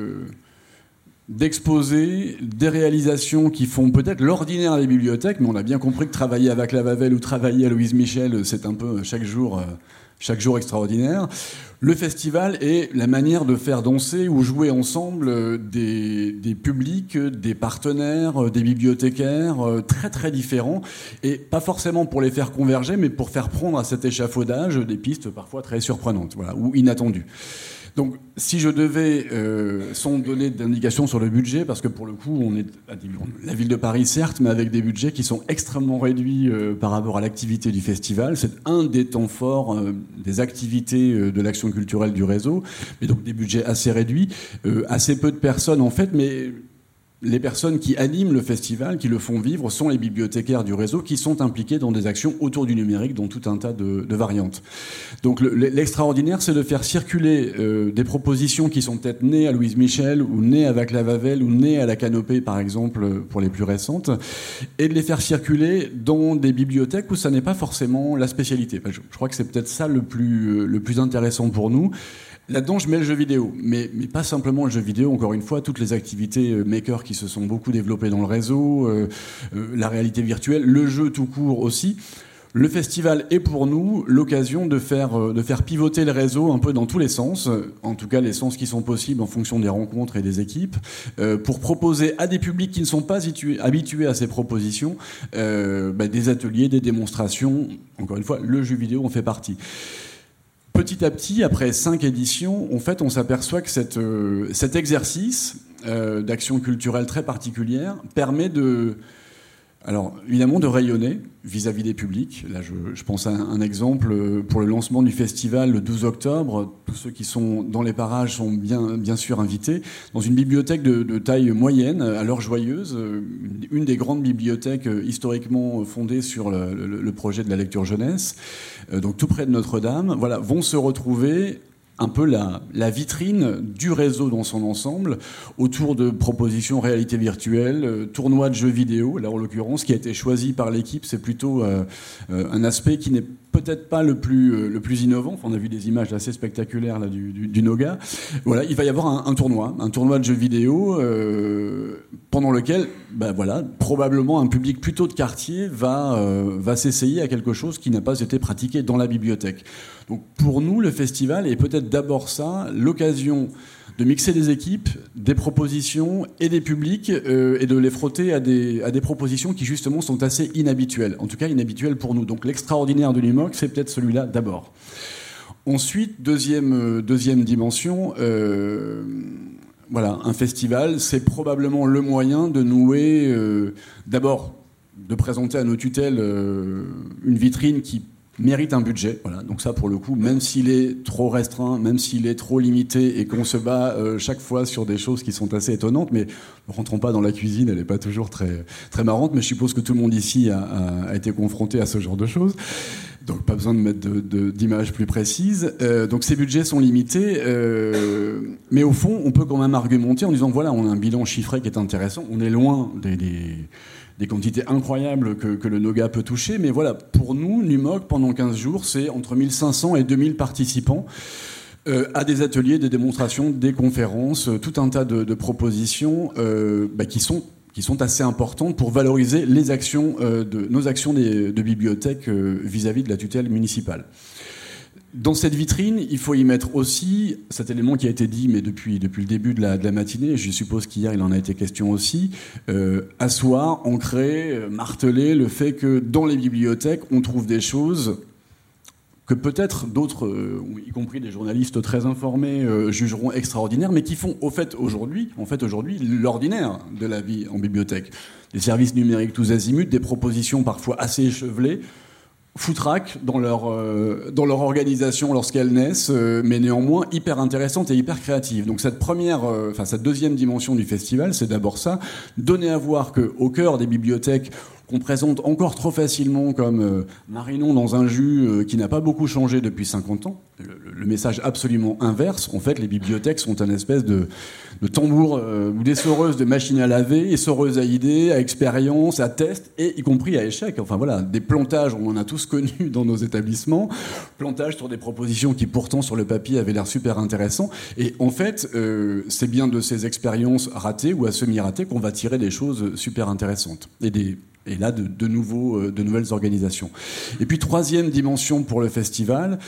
Speaker 4: d'exposer des réalisations qui font peut-être l'ordinaire des bibliothèques, mais on a bien compris que travailler à Václav Havel ou travailler à Louise Michel, c'est un peu chaque jour extraordinaire. Le festival est la manière de faire danser ou jouer ensemble des publics, des partenaires, des bibliothécaires très très différents, et pas forcément pour les faire converger, mais pour faire prendre à cet échafaudage des pistes parfois très surprenantes, voilà, ou inattendues. Donc, si je devais, sans donner d'indications sur le budget, parce que pour le coup, on est à la ville de Paris, certes, mais avec des budgets qui sont extrêmement réduits par rapport à l'activité du festival. C'est un des temps forts des activités de l'action culturelle du réseau, mais donc des budgets assez réduits, assez peu de personnes en fait, mais les personnes qui animent le festival, qui le font vivre, sont les bibliothécaires du réseau qui sont impliqués dans des actions autour du numérique, dans tout un tas de variantes. Donc l'extraordinaire, c'est de faire circuler des propositions qui sont peut-être nées à Louise Michel, ou nées à Václav Havel, ou nées à la Canopée, par exemple, pour les plus récentes, et de les faire circuler dans des bibliothèques où ça n'est pas forcément la spécialité. Je crois que c'est peut-être ça le plus intéressant pour nous. Là-dedans, je mets le jeu vidéo, mais pas simplement le jeu vidéo, encore une fois, toutes les activités makers qui se sont beaucoup développées dans le réseau, la réalité virtuelle, le jeu tout court aussi. Le festival est pour nous l'occasion de faire pivoter le réseau un peu dans tous les sens, en tout cas les sens qui sont possibles en fonction des rencontres et des équipes, pour proposer à des publics qui ne sont pas habitués à ces propositions des ateliers, des démonstrations. Encore une fois, le jeu vidéo en fait partie. Petit à petit, après 5 éditions, en fait, on s'aperçoit que cet exercice, d'action culturelle très particulière permet alors, évidemment, de rayonner vis-à-vis des publics. Là, je pense à un exemple pour le lancement du festival le 12 octobre. Tous ceux qui sont dans les parages sont bien sûr invités dans une bibliothèque de taille moyenne, à l'heure joyeuse, une des grandes bibliothèques historiquement fondées sur le projet de la lecture jeunesse, donc tout près de Notre-Dame. Voilà, vont se retrouver un peu la vitrine du réseau dans son ensemble, autour de propositions réalité virtuelle, tournois de jeux vidéo. Là, en l'occurrence, ce qui a été choisi par l'équipe, c'est plutôt un aspect qui n'est peut-être pas le plus innovant. Enfin, on a vu des images assez spectaculaires là, du Noga. Voilà, il va y avoir un tournoi de jeux vidéo pendant lequel, probablement un public plutôt de quartier va s'essayer à quelque chose qui n'a pas été pratiqué dans la bibliothèque. Donc pour nous, le festival est peut-être d'abord ça, l'occasion de mixer des équipes, des propositions et des publics et de les frotter à des propositions qui justement sont assez inhabituelles, en tout cas inhabituelles pour nous. Donc l'extraordinaire de l'UMOC, c'est peut-être celui-là d'abord. Ensuite, deuxième dimension, un festival, c'est probablement le moyen de nouer, d'abord de présenter à nos tutelles une vitrine qui mérite un budget. Voilà. Donc ça, pour le coup, même s'il est trop restreint, même s'il est trop limité et qu'on se bat chaque fois sur des choses qui sont assez étonnantes, mais ne rentrons pas dans la cuisine, elle n'est pas toujours très, très marrante, mais je suppose que tout le monde ici a été confronté à ce genre de choses. Donc pas besoin de mettre d'images plus précises. Donc ces budgets sont limités, mais au fond, on peut quand même argumenter en disant, voilà, on a un bilan chiffré qui est intéressant, on est loin des quantités incroyables que le Noga peut toucher. Mais voilà, pour nous, l'UMOC, pendant 15 jours, c'est entre 1500 et 2000 participants à des ateliers, des démonstrations, des conférences, tout un tas de propositions qui sont assez importantes pour valoriser nos actions de bibliothèque vis-à-vis de la tutelle municipale. Dans cette vitrine, il faut y mettre aussi cet élément qui a été dit, mais depuis le début de la matinée, je suppose qu'hier il en a été question aussi, asseoir, ancrer, marteler le fait que dans les bibliothèques, on trouve des choses que peut-être d'autres, y compris des journalistes très informés, jugeront extraordinaires, mais qui font au fait aujourd'hui l'ordinaire de la vie en bibliothèque. Des services numériques tous azimuts, des propositions parfois assez échevelées, foutraques dans leur organisation lorsqu'elles naissent, mais néanmoins hyper intéressantes et hyper créatives. Donc cette deuxième dimension du festival, c'est d'abord ça, donner à voir qu'au cœur des bibliothèques, qu'on présente encore trop facilement comme Marinon dans un jus qui n'a pas beaucoup changé depuis 50 ans. Le message absolument inverse. En fait, les bibliothèques sont une espèce de tambour ou d'essoreuse de machines à laver, essoreuse à idées, à expérience, à tests, et y compris à échecs. Enfin voilà, des plantages, on en a tous connus dans nos établissements. Plantages sur des propositions qui pourtant sur le papier avaient l'air super intéressants. Et en fait, c'est bien de ces expériences ratées ou à semi-ratées qu'on va tirer des choses super intéressantes. Et là, de nouvelles organisations. Et puis, troisième dimension pour le festival,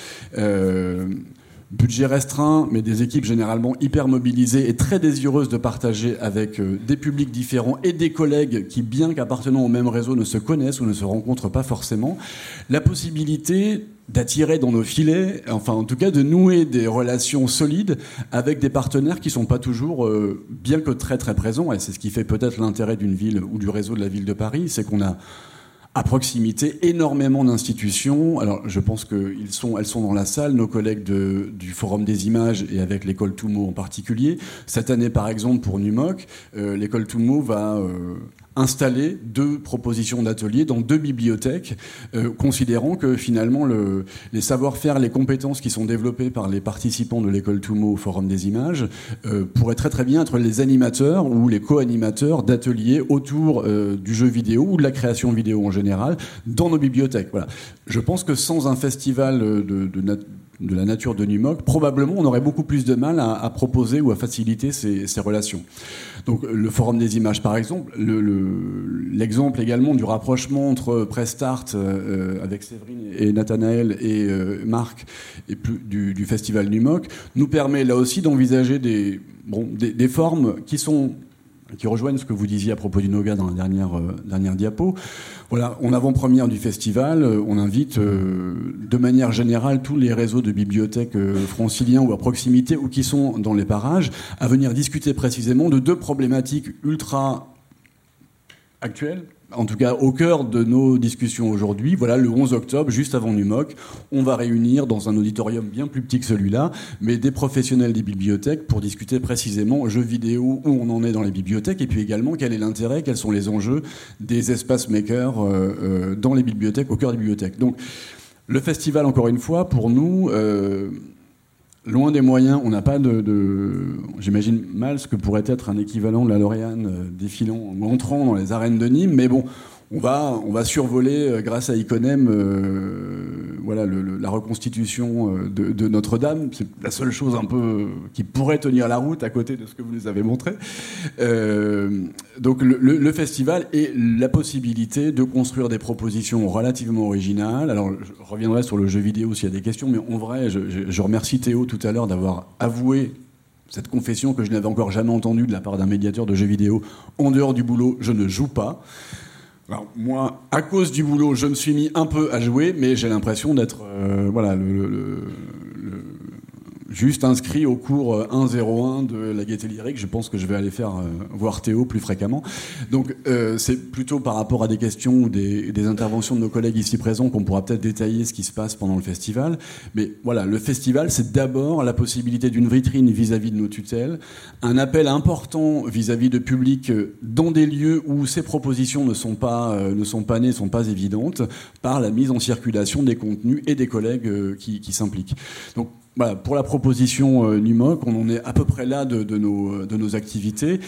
Speaker 4: budget restreint, mais des équipes généralement hyper mobilisées et très désireuses de partager avec des publics différents et des collègues qui, bien qu'appartenant au même réseau, ne se connaissent ou ne se rencontrent pas forcément. La possibilité d'attirer dans nos filets, enfin en tout cas de nouer des relations solides avec des partenaires qui ne sont pas toujours, bien que très très présents, et c'est ce qui fait peut-être l'intérêt d'une ville ou du réseau de la ville de Paris, c'est qu'on a à proximité énormément d'institutions. Alors je pense qu'elles sont dans la salle, nos collègues du Forum des images et avec l'école Toumo en particulier. Cette année par exemple pour NUMOC, l'école Toumo va installer 2 propositions d'ateliers dans 2 bibliothèques, considérant que finalement les savoir-faire, les compétences qui sont développées par les participants de l'école Toumo au Forum des images pourraient très très bien être les animateurs ou les co-animateurs d'ateliers autour du jeu vidéo ou de la création vidéo en général dans nos bibliothèques. Voilà. Je pense que sans un festival de la nature de NUMOC, probablement on aurait beaucoup plus de mal à proposer ou à faciliter ces relations. Donc le Forum des images par exemple, l'exemple également du rapprochement entre Prestart avec Séverine et Nathanaël et Marc et du festival NUMOC nous permet là aussi d'envisager des formes qui sont qui rejoignent ce que vous disiez à propos du Noga dans la dernière diapo. Voilà, en avant-première du festival, on invite de manière générale tous les réseaux de bibliothèques franciliens ou à proximité ou qui sont dans les parages à venir discuter précisément de 2 problématiques ultra actuelles, en tout cas au cœur de nos discussions aujourd'hui. Voilà, le 11 octobre, juste avant NUMOC, on va réunir dans un auditorium bien plus petit que celui-là, mais des professionnels des bibliothèques pour discuter précisément jeux vidéo, où on en est dans les bibliothèques, et puis également quel est l'intérêt, quels sont les enjeux des espaces makers dans les bibliothèques, au cœur des bibliothèques. Donc, le festival, encore une fois, pour nous... loin des moyens, on n'a pas j'imagine mal ce que pourrait être un équivalent de la Lauréane défilant ou entrant dans les arènes de Nîmes, mais bon, on va survoler grâce à Iconem voilà, la reconstitution de Notre-Dame. C'est la seule chose un peu qui pourrait tenir la route à côté de ce que vous nous avez montré. Donc le festival et la possibilité de construire des propositions relativement originales. Alors je reviendrai sur le jeu vidéo s'il y a des questions, mais en vrai, je remercie Théo tout à l'heure d'avoir avoué cette confession que je n'avais encore jamais entendue de la part d'un médiateur de jeux vidéo. En dehors du boulot, je ne joue pas. Alors, moi, à cause du boulot, je me suis mis un peu à jouer, mais j'ai l'impression d'être voilà, juste inscrit au cours 101 de la Gaieté Lyrique. Je pense que je vais aller voir Théo plus fréquemment. Donc c'est plutôt par rapport à des questions ou des interventions de nos collègues ici présents qu'on pourra peut-être détailler ce qui se passe pendant le festival. Mais voilà, le festival, c'est d'abord la possibilité d'une vitrine vis-à-vis de nos tutelles, un appel important vis-à-vis de publics dans des lieux où ces propositions ne sont pas nées, ne sont pas évidentes, par la mise en circulation des contenus et des collègues qui s'impliquent. Donc voilà, pour la proposition NUMOC, on en est à peu près là de nos activités.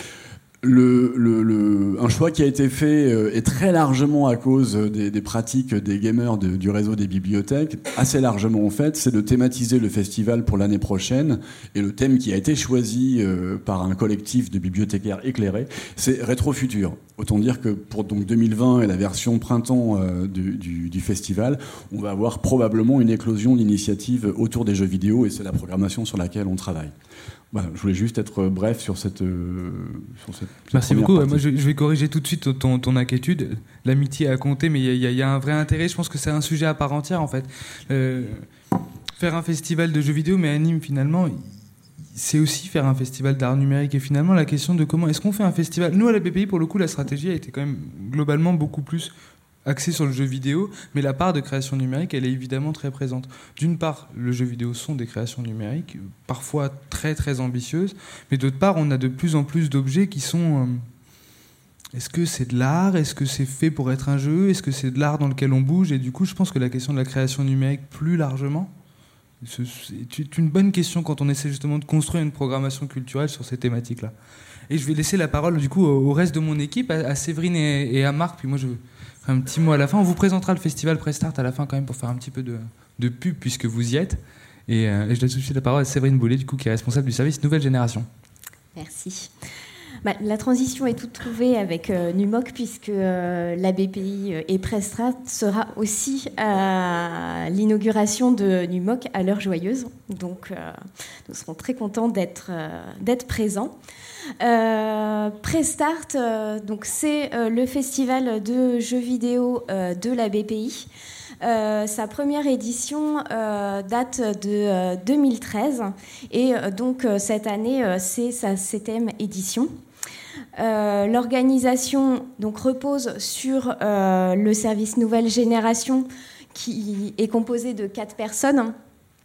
Speaker 4: Un choix qui a été fait est très largement à cause des pratiques des gamers du réseau des bibliothèques, assez largement en fait, c'est de thématiser le festival pour l'année prochaine, et le thème qui a été choisi par un collectif de bibliothécaires éclairés, c'est Rétro-Futur. Autant dire que pour donc 2020 et la version printemps du festival, on va avoir probablement une éclosion d'initiatives autour des jeux vidéo, et c'est la programmation sur laquelle on travaille. Voilà, je voulais juste être bref sur cette
Speaker 1: Merci beaucoup.
Speaker 4: partie.
Speaker 1: Moi, je vais corriger tout de suite ton inquiétude. L'amitié a compté, mais il y a un vrai intérêt. Je pense que c'est un sujet à part entière, en fait. Faire un festival de jeux vidéo, mais à Nîmes, finalement, c'est aussi faire un festival d'art numérique. Et finalement, la question de comment est-ce qu'on fait un festival... Nous, à la BPI, pour le coup, la stratégie a été quand même globalement beaucoup plus axé sur le jeu vidéo, mais la part de création numérique, elle est évidemment très présente. D'une part, le jeu vidéo sont des créations numériques, parfois très très ambitieuses, mais d'autre part, on a de plus en plus d'objets qui sont... Est-ce que c'est de l'art ? Est-ce que c'est fait pour être un jeu ? Est-ce que c'est de l'art dans lequel on bouge ? Et du coup, je pense que la question de la création numérique, plus largement, c'est une bonne question quand on essaie justement de construire une programmation culturelle sur ces thématiques-là. Et je vais laisser la parole du coup au reste de mon équipe, à Séverine et à Marc, puis moi je... un petit mot à la fin. On vous présentera le festival Prestart à la fin quand même pour faire un petit peu de pub puisque vous y êtes. Et je laisse tout de suite la parole à Séverine Boulet, du coup, qui est responsable du service Nouvelle Génération.
Speaker 5: Merci. La transition est toute trouvée avec NUMOC puisque la BPI et Prestart sera aussi à l'inauguration de NUMOC à l'heure joyeuse. Donc nous serons très contents d'être présents. Prestart, donc c'est le festival de jeux vidéo de la BPI. Sa première édition date de 2013 et donc cette année c'est sa 7e édition. L'organisation donc repose sur le service Nouvelle Génération qui est composé de 4 personnes.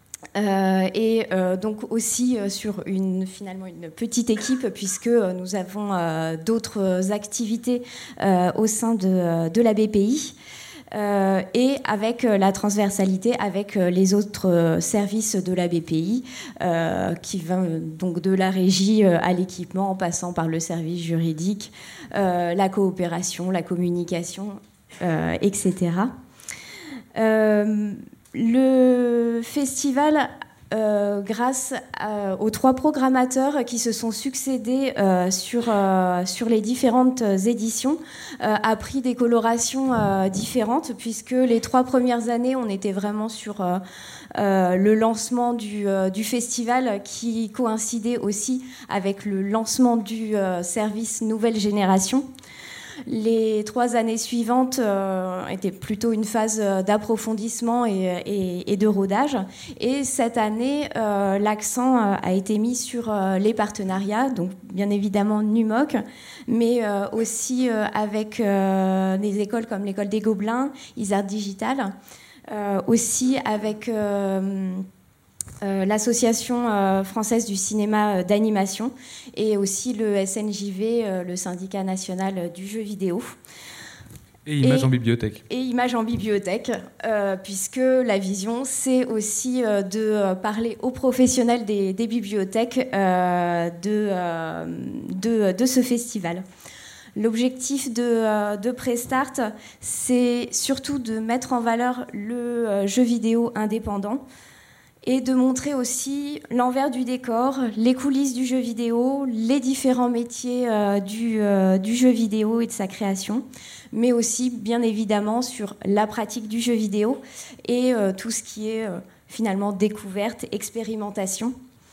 Speaker 5: Donc aussi sur finalement une petite équipe puisque nous avons d'autres activités au sein de la BPI et avec la transversalité avec les autres services de la BPI qui va donc de la régie à l'équipement en passant par le service juridique, la coopération, la communication, etc. Le festival grâce aux 3 programmateurs qui se sont succédés sur les différentes éditions, a pris des colorations différentes, puisque les 3 premières années, on était vraiment sur le lancement du festival, qui coïncidait aussi avec le lancement du service Nouvelle Génération. Les 3 années suivantes étaient plutôt une phase d'approfondissement et de rodage. Et cette année, l'accent a été mis sur les partenariats, donc bien évidemment NUMOC, mais aussi avec des écoles comme l'école des Gobelins, Isart Digital, aussi avec l'Association française du cinéma d'animation et aussi le SNJV, le syndicat national du jeu vidéo.
Speaker 1: Et Images en bibliothèque.
Speaker 5: Et Images en bibliothèque, puisque la vision, c'est aussi de parler aux professionnels des bibliothèques de ce festival. L'objectif de Prestart, c'est surtout de mettre en valeur le jeu vidéo indépendant et de montrer aussi l'envers du décor, les coulisses du jeu vidéo, les différents métiers du jeu vidéo et de sa création, mais aussi, bien évidemment, sur la pratique du jeu vidéo et tout ce qui est finalement découverte, expérimentation.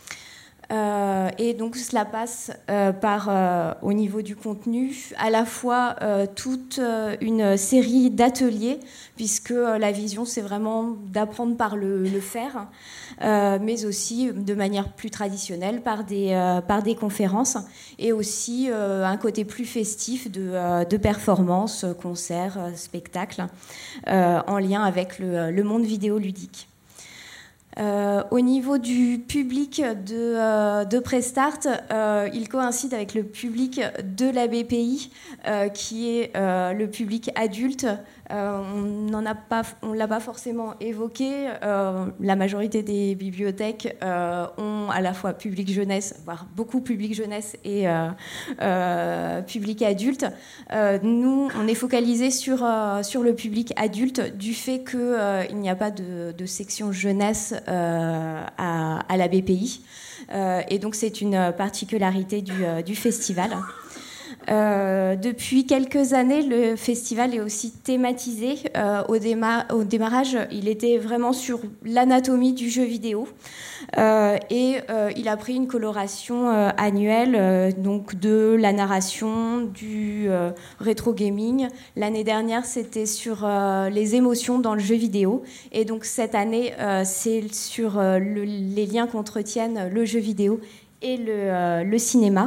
Speaker 5: Et donc cela passe par, au niveau du contenu, à la fois toute une série d'ateliers, puisque la vision, c'est vraiment d'apprendre par le faire, mais aussi de manière plus traditionnelle par des conférences, et aussi un côté plus festif de performances, concerts, spectacles, en lien avec le monde vidéoludique. Au niveau du public de Prestart, il coïncide avec le public de la BPI, qui est le public adulte. On l'a pas forcément évoqué. La majorité des bibliothèques ont à la fois public jeunesse, voire beaucoup public jeunesse et public adulte. Nous, on est focalisé sur le public adulte, du fait qu'il n'y a pas de section jeunesse à la BPI. Et donc c'est une particularité du festival. Depuis quelques années, le festival est aussi thématisé. Au démarrage, il était vraiment sur l'anatomie du jeu vidéo, et il a pris une coloration annuelle, donc de la narration, du rétro gaming. L'année dernière, c'était sur les émotions dans le jeu vidéo, et donc cette année, c'est sur les liens qu'entretiennent le jeu vidéo et le cinéma.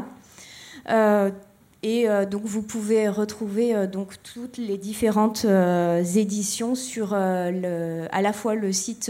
Speaker 5: Et donc vous pouvez retrouver donc toutes les différentes éditions sur à la fois le site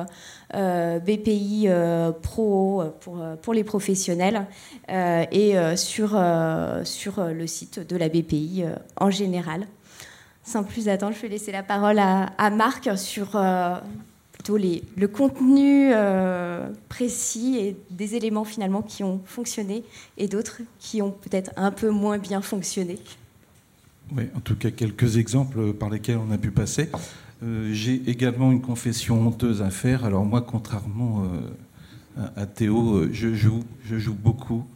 Speaker 5: BPI Pro pour les professionnels, et sur le site de la BPI en général. Sans plus attendre, je vais laisser la parole à Marc sur plutôt le contenu précis et des éléments finalement qui ont fonctionné et d'autres qui ont peut-être un peu moins bien fonctionné.
Speaker 6: Oui, en tout cas, quelques exemples par lesquels on a pu passer. J'ai également une confession honteuse à faire. Alors moi, contrairement à Théo, je joue beaucoup.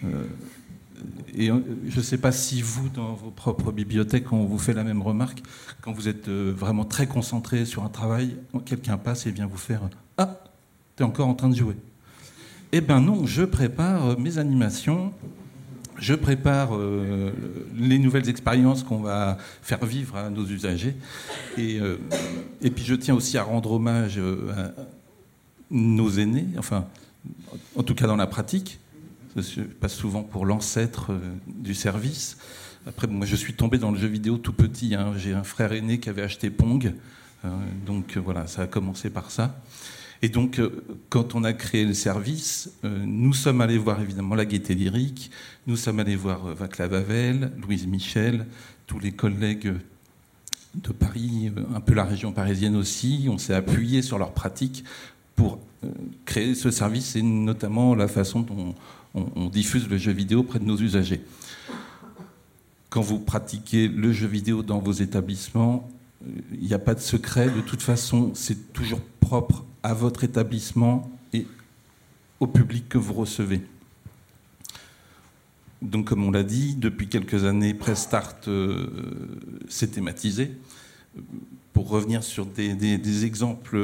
Speaker 6: Et je ne sais pas si vous, dans vos propres bibliothèques, on vous fait la même remarque. Quand vous êtes vraiment très concentré sur un travail, quelqu'un passe et vient vous faire « Ah, tu es encore en train de jouer ». Eh bien non, je prépare mes animations, je prépare les nouvelles expériences qu'on va faire vivre à nos usagers. Et puis je tiens aussi à rendre hommage à nos aînés, enfin, en tout cas dans la pratique. Je passe souvent pour l'ancêtre du service. Après, moi, je suis tombé dans le jeu vidéo tout petit. Hein. J'ai un frère aîné qui avait acheté Pong. Donc, voilà, ça a commencé par ça. Et donc, quand on a créé le service, nous sommes allés voir, évidemment, la Gaîté Lyrique. Nous sommes allés voir Václav Havel, Louise Michel, tous les collègues de Paris, un peu la région parisienne aussi. On s'est appuyé sur leurs pratiques pour créer ce service, et notamment la façon dont on diffuse le jeu vidéo auprès de nos usagers. Quand vous pratiquez le jeu vidéo dans vos établissements, il n'y a pas de secret. De toute façon, c'est toujours propre à votre établissement et au public que vous recevez. Donc, comme on l'a dit, depuis quelques années, Press Start s'est thématisé. Pour revenir sur des exemples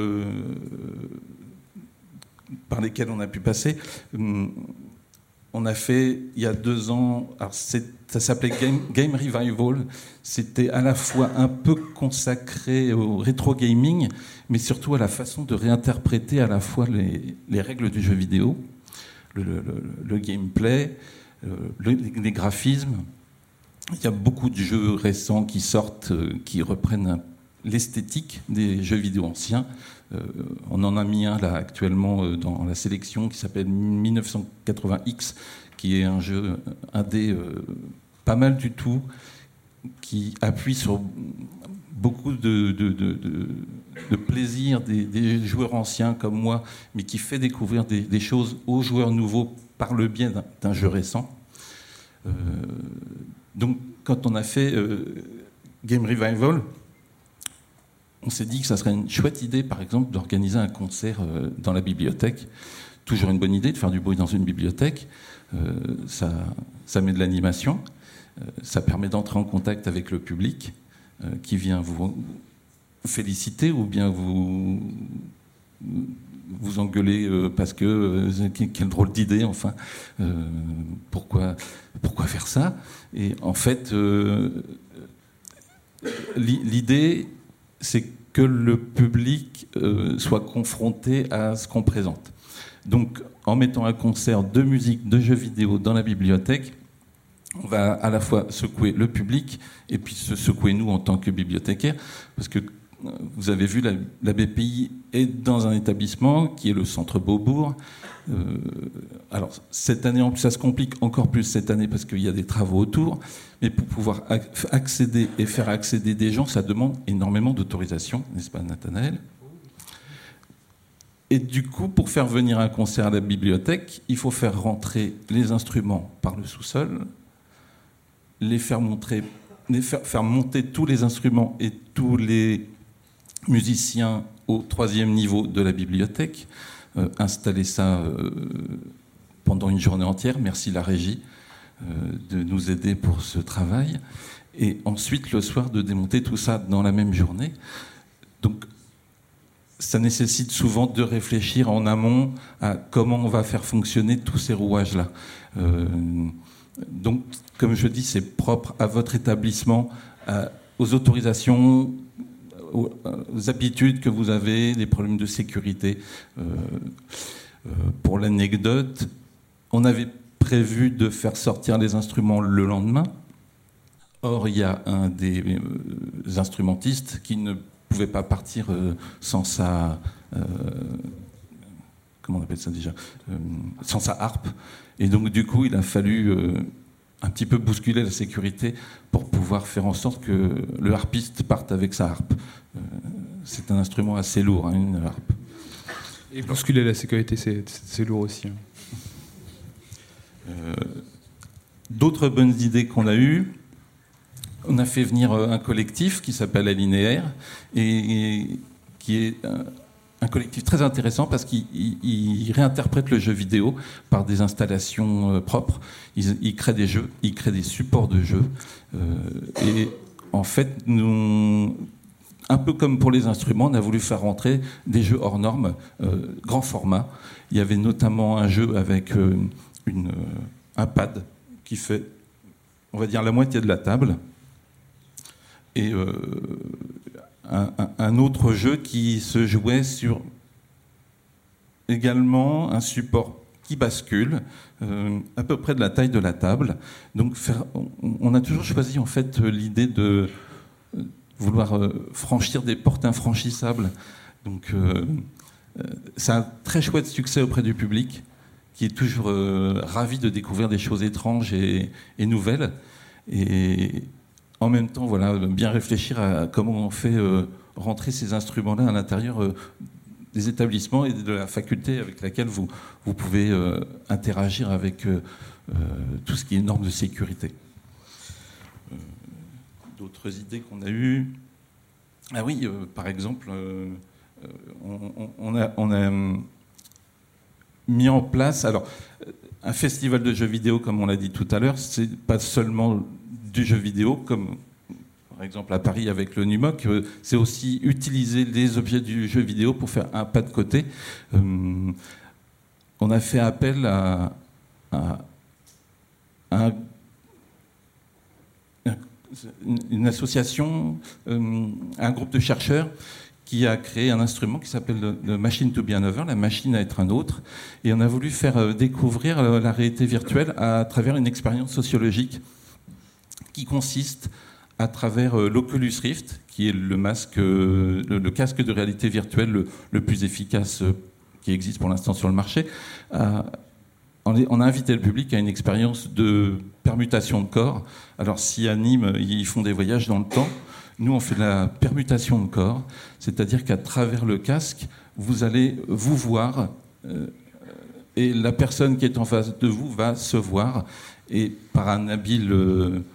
Speaker 6: par lesquels on a pu passer, on a fait, il y a 2 ans, alors ça s'appelait Game Revival. C'était à la fois un peu consacré au rétro gaming, mais surtout à la façon de réinterpréter à la fois les règles du jeu vidéo, le gameplay, les graphismes. Il y a beaucoup de jeux récents qui sortent, qui reprennent l'esthétique des jeux vidéo anciens. On en a mis un là actuellement dans la sélection qui s'appelle 1980X, qui est un jeu indé pas mal du tout, qui appuie sur beaucoup de plaisir des joueurs anciens comme moi, mais qui fait découvrir des choses aux joueurs nouveaux par le biais d'un jeu récent. Donc, quand on a fait Game Revival, on s'est dit que ça serait une chouette idée, par exemple, d'organiser un concert dans la bibliothèque. Toujours une bonne idée de faire du bruit dans une bibliothèque. Ça met de l'animation. Ça permet d'entrer en contact avec le public qui vient vous féliciter ou bien vous engueuler parce que quelle drôle d'idée, enfin. Pourquoi faire ça? Et en fait, l'idée, c'est que le public soit confronté à ce qu'on présente. Donc, en mettant un concert de musique, de jeux vidéo dans la bibliothèque, on va à la fois secouer le public et puis se secouer nous en tant que bibliothécaires, parce que vous avez vu, la BPI est dans un établissement qui est le Centre Beaubourg. Alors, cette année, en plus, ça se complique encore plus cette année parce qu'il y a des travaux autour. Mais pour pouvoir accéder et faire accéder des gens, ça demande énormément d'autorisation, n'est-ce pas, Nathanaël? Et du coup, pour faire venir un concert à la bibliothèque, il faut faire rentrer les instruments par le sous-sol, faire monter tous les instruments et tous les musiciens au 3e niveau de la bibliothèque, installer ça pendant une journée entière. Merci la régie de nous aider pour ce travail. Et ensuite, le soir, de démonter tout ça dans la même journée. Donc, ça nécessite souvent de réfléchir en amont à comment on va faire fonctionner tous ces rouages-là. Donc, comme je dis, c'est propre à votre établissement, aux autorisations, aux habitudes que vous avez, des problèmes de sécurité. Pour l'anecdote, on avait prévu de faire sortir les instruments le lendemain. Or, il y a un des instrumentistes qui ne pouvait pas partir sans sa... comment on appelle ça déjà, sans sa harpe. Et donc, du coup, il a fallu un petit peu bousculer la sécurité pour pouvoir faire en sorte que le harpiste parte avec sa harpe. C'est un instrument assez lourd, hein, une harpe.
Speaker 1: Et bousculer la sécurité, c'est lourd aussi.
Speaker 6: D'autres bonnes idées qu'on a eues, on a fait venir un collectif qui s'appelle Alinéaire et qui est un collectif très intéressant parce qu'il réinterprète le jeu vidéo par des installations propres. Il crée des jeux, il crée des supports de jeux. Et en fait, nous, un peu comme pour les instruments, on a voulu faire rentrer des jeux hors normes, grand format. Il y avait notamment un jeu avec un pad qui fait, on va dire, la moitié de la table. Et un autre jeu qui se jouait sur également un support qui bascule, à peu près de la taille de la table. Donc on a toujours choisi en fait l'idée de vouloir franchir des portes infranchissables. Donc c'est un très chouette succès auprès du public, qui est toujours ravi de découvrir des choses étranges et nouvelles. Et en même temps, voilà, bien réfléchir à comment on fait rentrer ces instruments-là à l'intérieur des établissements et de la faculté avec laquelle vous pouvez interagir avec tout ce qui est normes de sécurité. D'autres idées qu'on a eues. Ah oui, par exemple, on a mis en place. Alors, un festival de jeux vidéo, comme on l'a dit tout à l'heure, c'est pas seulement du jeu vidéo, comme par exemple à Paris avec le NUMOC, c'est aussi utiliser les objets du jeu vidéo pour faire un pas de côté. On a fait appel à une association, un groupe de chercheurs qui a créé un instrument qui s'appelle le Machine to be Another, la machine à être un autre, et on a voulu faire découvrir la réalité virtuelle à travers une expérience sociologique qui consiste à travers l'Oculus Rift, qui est le casque de réalité virtuelle le plus efficace qui existe pour l'instant sur le marché. On a invité le public à une expérience de permutation de corps. Alors si à Nîmes, ils font des voyages dans le temps, nous on fait de la permutation de corps, c'est-à-dire qu'à travers le casque, vous allez vous voir et la personne qui est en face de vous va se voir, et par un habile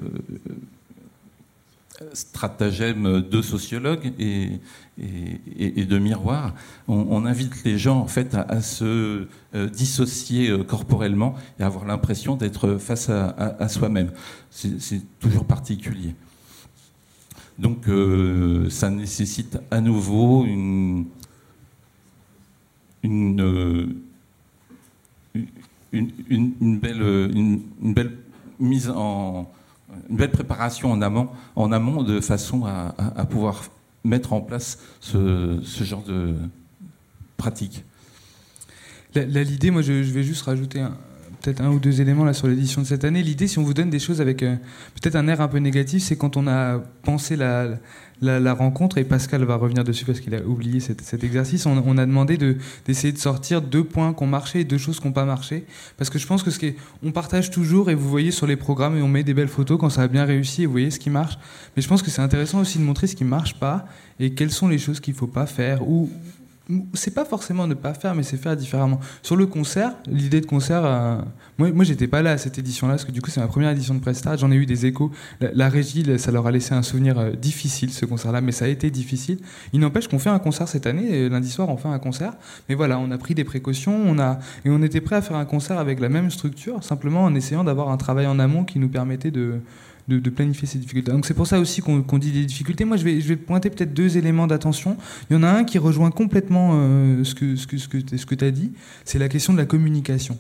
Speaker 6: stratagème de sociologue et de miroir, on invite les gens en fait à se dissocier corporellement et à avoir l'impression d'être face à soi-même. C'est toujours particulier. Donc ça nécessite à nouveau une belle mise en une belle préparation en amont de façon à pouvoir mettre en place ce genre de pratique.
Speaker 1: L'idée, moi je vais juste rajouter peut-être un ou deux éléments là sur l'édition de cette année. L'idée, si on vous donne des choses avec peut-être un air un peu négatif, c'est quand on a pensé la rencontre, et Pascal va revenir dessus parce qu'il a oublié cet exercice, on a demandé d'essayer de sortir 2 points qui ont marché et 2 choses qui n'ont pas marché, parce que je pense que on partage toujours, et vous voyez sur les programmes, et on met des belles photos quand ça a bien réussi, et vous voyez ce qui marche, mais je pense que c'est intéressant aussi de montrer ce qui ne marche pas et quelles sont les choses qu'il ne faut pas faire, ou c'est pas forcément ne pas faire, mais c'est faire différemment. Sur le concert, l'idée de concert, moi j'étais pas là à cette édition-là, parce que du coup c'est ma première édition de Presta, j'en ai eu des échos. La régie, ça leur a laissé un souvenir difficile, ce concert-là, mais ça a été difficile. Il n'empêche qu'on fait un concert cette année, et lundi soir on fait un concert, mais voilà, on a pris des précautions, et on était prêt à faire un concert avec la même structure, simplement en essayant d'avoir un travail en amont qui nous permettait de planifier ces difficultés. Donc c'est pour ça aussi qu'on dit des difficultés. Moi je vais pointer peut-être 2 éléments d'attention. Il y en a un qui rejoint complètement ce que tu as dit, c'est la question de la communication.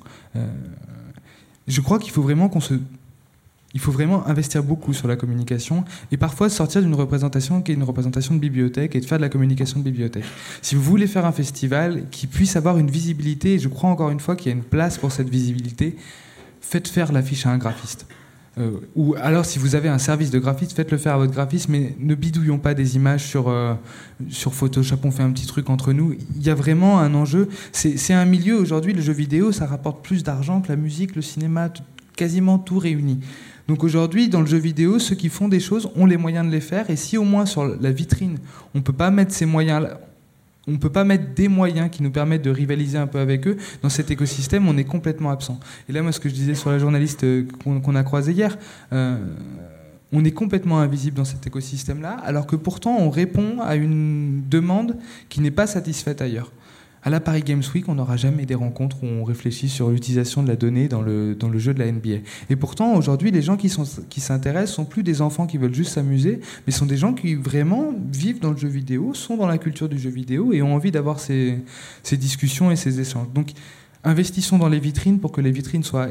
Speaker 1: Je crois qu'il faut vraiment il faut vraiment investir beaucoup sur la communication, et parfois sortir d'une représentation qui est une représentation de bibliothèque et de faire de la communication de bibliothèque. Si vous voulez faire un festival qui puisse avoir une visibilité, et je crois encore une fois qu'il y a une place pour cette visibilité, faites faire l'affiche à un graphiste. Ou alors si vous avez un service de graphiste, faites-le faire à votre graphiste, mais ne bidouillons pas des images sur Photoshop, on fait un petit truc entre nous. Il y a vraiment un enjeu. C'est un milieu, aujourd'hui, le jeu vidéo, ça rapporte plus d'argent que la musique, le cinéma, quasiment tout réuni. Donc aujourd'hui, dans le jeu vidéo, ceux qui font des choses ont les moyens de les faire, et si au moins sur la vitrine, on ne peut pas mettre ces moyens-là, on ne peut pas mettre des moyens qui nous permettent de rivaliser un peu avec eux, dans cet écosystème, on est complètement absent. Et là, moi, ce que je disais sur la journaliste qu'on a croisée hier, on est complètement invisible dans cet écosystème-là, alors que pourtant, on répond à une demande qui n'est pas satisfaite ailleurs. À la Paris Games Week, on n'aura jamais des rencontres où on réfléchit sur l'utilisation de la donnée dans le jeu de la NBA. Et pourtant, aujourd'hui, les gens qui s'intéressent sont plus des enfants qui veulent juste s'amuser, mais sont des gens qui vraiment vivent dans le jeu vidéo, sont dans la culture du jeu vidéo et ont envie d'avoir ces discussions et ces échanges. Donc, investissons dans les vitrines pour que les vitrines soient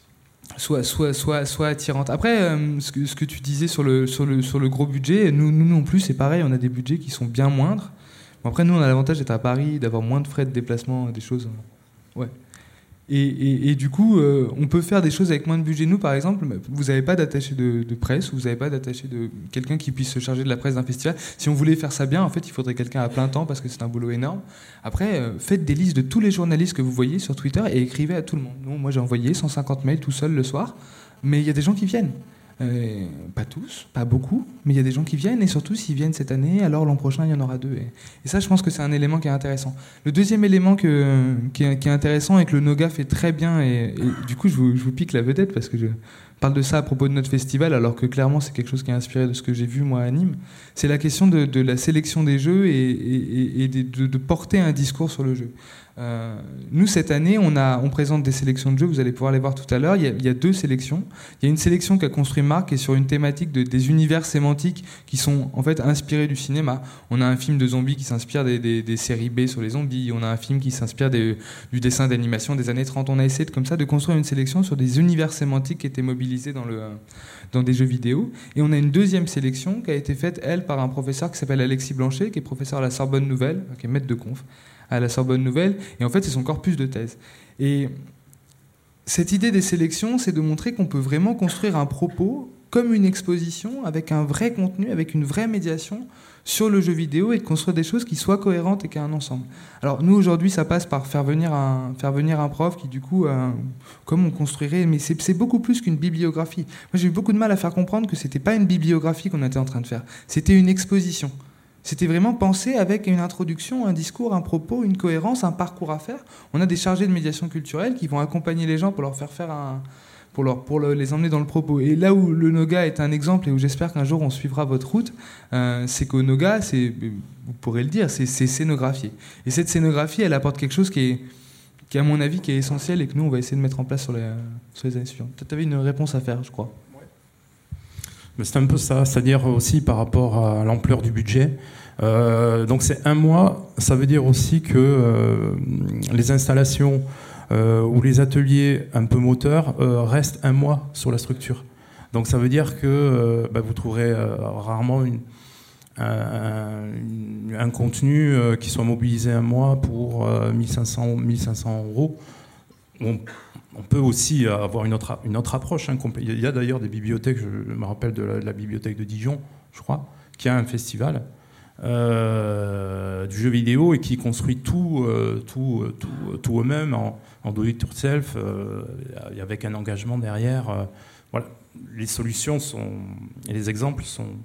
Speaker 1: attirantes. Après, ce que tu disais sur le gros budget, nous non plus, c'est pareil, on a des budgets qui sont bien moindres. Bon, après, nous, on a l'avantage d'être à Paris, d'avoir moins de frais de déplacement, des choses. Ouais. Et du coup, on peut faire des choses avec moins de budget. Nous, par exemple, vous n'avez pas d'attaché de presse, vous n'avez pas d'attaché de quelqu'un qui puisse se charger de la presse d'un festival. Si on voulait faire ça bien, en fait, il faudrait quelqu'un à plein temps parce que c'est un boulot énorme. Après, faites des listes de tous les journalistes que vous voyez sur Twitter et écrivez à tout le monde. Non, moi, j'ai envoyé 150 mails tout seul le soir, mais il y a des gens qui viennent. Pas tous, pas beaucoup, mais il y a des gens qui viennent, et surtout s'ils viennent cette année, alors l'an prochain il y en aura 2. Et ça, je pense que c'est un élément qui est intéressant. Le deuxième élément qui est intéressant et que le Noga fait très bien, et du coup je vous pique la vedette parce que parle de ça à propos de notre festival, alors que clairement c'est quelque chose qui est inspiré de ce que j'ai vu moi à Nîmes. C'est la question de la sélection des jeux et de porter un discours sur le jeu. Nous, cette année, on présente des sélections de jeux, vous allez pouvoir les voir tout à l'heure. Il y a 2 sélections. Il y a une sélection qu'a construit Marc qui est sur une thématique des univers sémantiques qui sont en fait inspirés du cinéma. On a un film de zombies qui s'inspire des séries B sur les zombies. On a un film qui s'inspire du dessin d'animation des années 30. On a essayé comme ça de construire une sélection sur des univers sémantiques qui étaient mobilisés dans des jeux vidéo. Et on a une deuxième sélection qui a été faite, elle, par un professeur qui s'appelle Alexis Blanchet, qui est professeur à la Sorbonne Nouvelle, qui est maître de conf à la Sorbonne Nouvelle, et en fait c'est son corpus de thèse. Et cette idée des sélections, c'est de montrer qu'on peut vraiment construire un propos comme une exposition, avec un vrai contenu, avec une vraie médiation sur le jeu vidéo, et de construire des choses qui soient cohérentes et qui aient un ensemble. Alors nous aujourd'hui ça passe par faire venir un prof qui du coup, comme on construirait, mais c'est beaucoup plus qu'une bibliographie. Moi j'ai eu beaucoup de mal à faire comprendre que c'était pas une bibliographie qu'on était en train de faire, c'était une exposition. C'était vraiment pensé avec une introduction, un discours, un propos, une cohérence, un parcours à faire. On a des chargés de médiation culturelle qui vont accompagner les gens pour leur faire pour les emmener dans le propos. Et là où le Noga est un exemple et où j'espère qu'un jour on suivra votre route, c'est qu'au Noga, vous pourrez le dire, c'est scénographié. Et cette scénographie, elle apporte quelque chose qui à mon avis, qui est essentiel et que nous, on va essayer de mettre en place sur les années suivantes. Tu avais une réponse à faire, je crois.
Speaker 2: Mais c'est un peu ça, c'est-à-dire aussi par rapport à l'ampleur du budget. Donc c'est 1 mois, ça veut dire aussi que les installations ou les ateliers un peu moteurs restent 1 mois sur la structure. Donc ça veut dire que vous trouverez rarement un contenu qui soit mobilisé 1 mois pour 1500 €. On peut aussi avoir une autre approche. Il y a d'ailleurs des bibliothèques, je me rappelle de la bibliothèque de Dijon, je crois, qui a un festival du jeu vidéo et qui construit tout eux-mêmes en do it yourself, avec un engagement derrière. Voilà. Les solutions et les exemples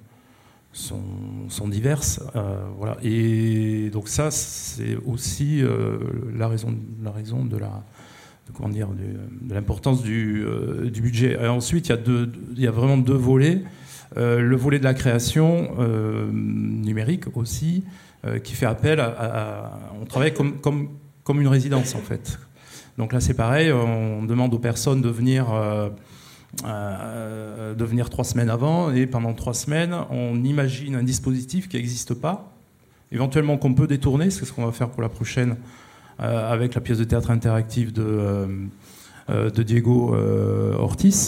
Speaker 2: sont diverses. Voilà. Et donc ça, c'est aussi la raison de l'importance du budget. Et ensuite, il y a vraiment 2 volets. Le volet de la création numérique aussi, qui fait appel on travaille comme une résidence en fait. Donc là c'est pareil, on demande aux personnes de venir 3 semaines avant, et pendant 3 semaines on imagine un dispositif qui n'existe pas, éventuellement qu'on peut détourner, c'est ce qu'on va faire pour la prochaine avec la pièce de théâtre interactive de Diego Ortiz.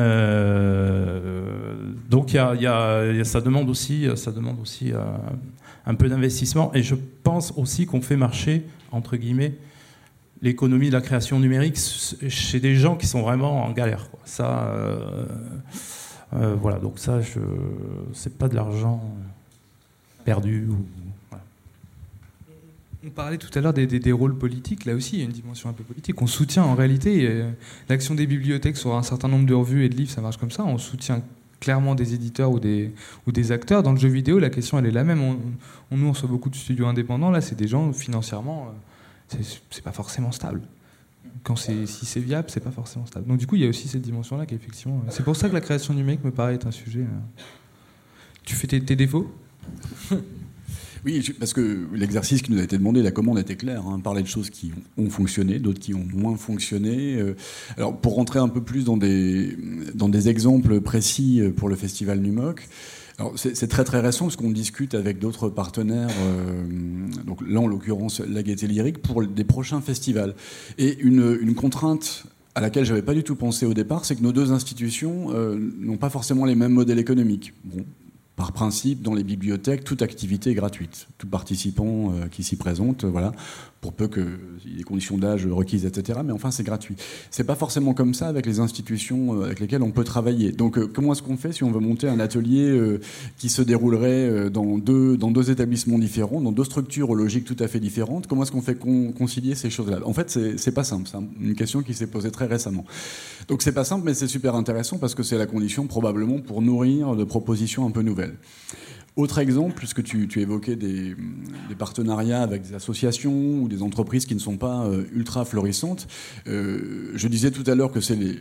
Speaker 2: Donc ça demande aussi un peu d'investissement, et je pense aussi qu'on fait marcher entre guillemets l'économie de la création numérique chez des gens qui sont vraiment en galère, quoi. Ça, voilà. Donc ça, c'est pas de l'argent perdu. Voilà.
Speaker 1: On parlait tout à l'heure des rôles politiques. Là aussi, il y a une dimension un peu politique. On soutient en réalité l'action des bibliothèques sur un certain nombre de revues et de livres. Ça marche comme ça. On soutient clairement des éditeurs ou des acteurs. Dans le jeu vidéo, la question elle est la même. Nous, on reçoit beaucoup de studios indépendants. Là, c'est des gens financièrement, c'est pas forcément stable. Si c'est viable, c'est pas forcément stable. Donc du coup, il y a aussi cette dimension-là qui effectivement. C'est pour ça que la création numérique me paraît être un sujet. Tu fais tes défauts.
Speaker 4: Oui, parce que l'exercice qui nous a été demandé, la commande était claire. Parler de choses qui ont fonctionné, d'autres qui ont moins fonctionné. Alors, pour rentrer un peu plus dans des exemples précis pour le festival NUMOC, alors c'est très très récent parce qu'on discute avec d'autres partenaires, donc là en l'occurrence la Gaîté Lyrique, pour des prochains festivals. Et une contrainte à laquelle j'avais pas du tout pensé au départ, c'est que nos 2 institutions n'ont pas forcément les mêmes modèles économiques. Bon. Par principe, dans les bibliothèques, toute activité est gratuite. Tout participant qui s'y présente, voilà, pour peu qu'il y ait des conditions d'âge requises, etc. Mais enfin, c'est gratuit. C'est pas forcément comme ça avec les institutions avec lesquelles on peut travailler. Donc, comment est-ce qu'on fait si on veut monter un atelier qui se déroulerait dans deux établissements différents, dans 2 structures aux logiques tout à fait différentes? Comment est-ce qu'on fait concilier ces choses-là? En fait, c'est pas simple. C'est une question qui s'est posée très récemment. Donc, c'est pas simple, mais c'est super intéressant parce que c'est la condition probablement pour nourrir de propositions un peu nouvelles. Autre exemple, puisque tu évoquais des partenariats avec des associations ou des entreprises qui ne sont pas ultra florissantes, je disais tout à l'heure que c'est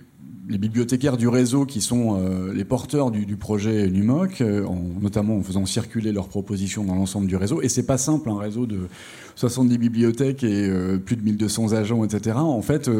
Speaker 4: les bibliothécaires du réseau qui sont les porteurs du projet NUMOC, notamment en faisant circuler leurs propositions dans l'ensemble du réseau. Et c'est pas simple, un réseau de 70 bibliothèques et plus de 1200 agents, etc. En fait,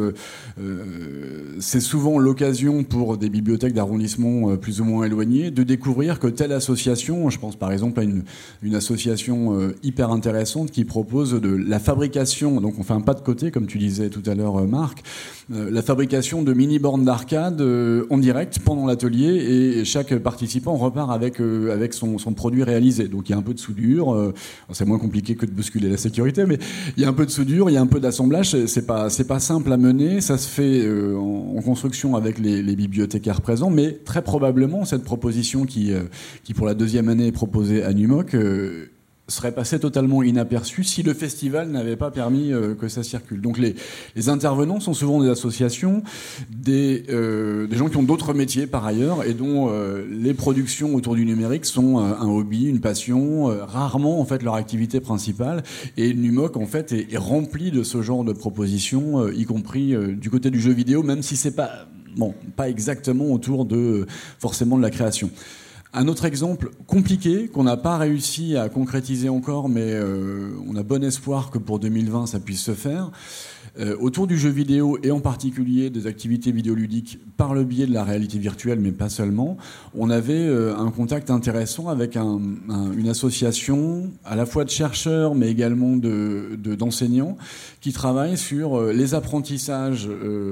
Speaker 4: c'est souvent l'occasion pour des bibliothèques d'arrondissement plus ou moins éloignés de découvrir que telle association, je pense par exemple à une association hyper intéressante qui propose de la fabrication, donc on fait un pas de côté, comme tu disais tout à l'heure, Marc, la fabrication de mini-bornes d'arcade en direct pendant l'atelier, et chaque participant repart avec son produit réalisé. Donc il y a un peu de soudure, c'est moins compliqué que de bousculer la sécurité, mais il y a un peu de soudure, il y a un peu d'assemblage, c'est pas simple à mener, ça se fait en construction avec les bibliothécaires présents, mais très probablement cette proposition qui pour la deuxième année est proposée à NUMOC serait passé totalement inaperçu si le festival n'avait pas permis que ça circule. Donc les intervenants sont souvent des associations, des gens qui ont d'autres métiers par ailleurs et dont les productions autour du numérique sont un hobby, une passion, rarement en fait leur activité principale. Et NUMOC en fait est rempli de ce genre de propositions, y compris du côté du jeu vidéo, même si c'est pas exactement autour de forcément de la création. Un autre exemple compliqué qu'on n'a pas réussi à concrétiser encore, mais on a bon espoir que pour 2020 ça puisse se faire, autour du jeu vidéo et en particulier des activités vidéoludiques par le biais de la réalité virtuelle, mais pas seulement. On avait un contact intéressant avec une association à la fois de chercheurs mais également d'enseignants qui travaillent sur les apprentissages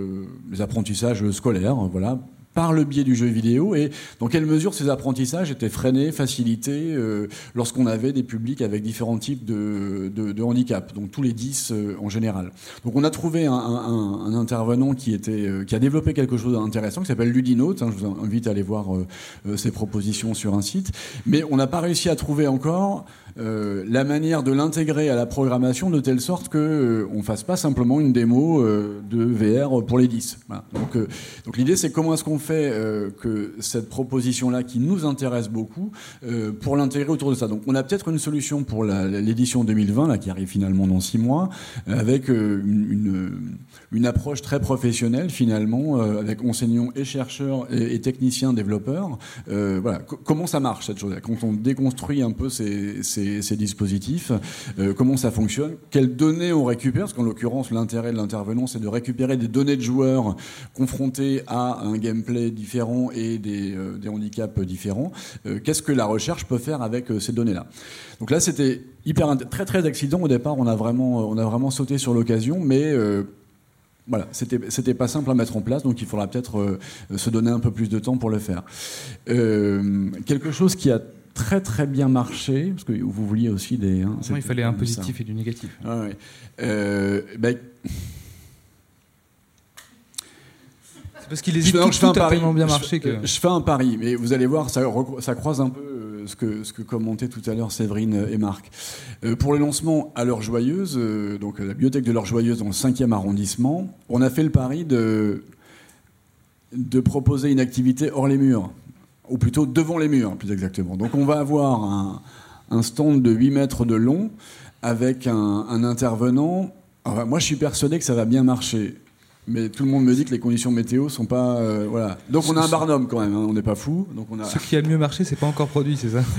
Speaker 4: scolaires, voilà, par le biais du jeu vidéo, et dans quelle mesure ces apprentissages étaient freinés, facilités lorsqu'on avait des publics avec différents types de handicap, donc tous les 10 en général. Donc on a trouvé un intervenant qui a développé quelque chose d'intéressant qui s'appelle Ludinote, je vous invite à aller voir ses propositions sur un site, mais on n'a pas réussi à trouver encore la manière de l'intégrer à la programmation de telle sorte que on fasse pas simplement une démo de VR pour les 10. Voilà. Donc l'idée c'est comment est-ce qu'on fait que cette proposition-là qui nous intéresse beaucoup pour l'intégrer autour de ça. Donc on a peut-être une solution pour l'édition 2020 là, qui arrive finalement dans 6 mois avec une approche très professionnelle finalement avec enseignants et chercheurs et techniciens développeurs. Voilà. Comment ça marche cette chose-là quand on déconstruit un peu ces dispositifs, comment ça fonctionne, quelles données on récupère, parce qu'en l'occurrence l'intérêt de l'intervenant c'est de récupérer des données de joueurs confrontés à un gameplay différent et des handicaps différents. Qu'est-ce que la recherche peut faire avec ces données-là? Donc là c'était très très accident au départ, on a vraiment sauté sur l'occasion, mais voilà, c'était pas simple à mettre en place, donc il faudra peut-être se donner un peu plus de temps pour le faire. Quelque chose qui a très très bien marché, parce que vous vouliez aussi des...
Speaker 1: il fallait un positif et du négatif.
Speaker 4: Ah, ouais.
Speaker 1: C'est parce qu'il hésite tout a tellement bien marché que...
Speaker 4: Je fais un pari, mais vous allez voir, ça croise un peu ce que commentaient tout à l'heure Séverine et Marc. Pour le lancement à l'Heure Joyeuse, donc la bibliothèque de l'Heure Joyeuse dans le 5e arrondissement, on a fait le pari de proposer une activité hors les murs, ou plutôt devant les murs, plus exactement. Donc on va avoir un stand de 8 mètres de long avec un intervenant. Alors, moi, je suis persuadé que ça va bien marcher. Mais tout le monde me dit que les conditions météo sont pas... voilà. Donc on a un barnum quand même, on n'est pas fou.
Speaker 1: Ce qui a le mieux marché, c'est pas encore produit, c'est ça?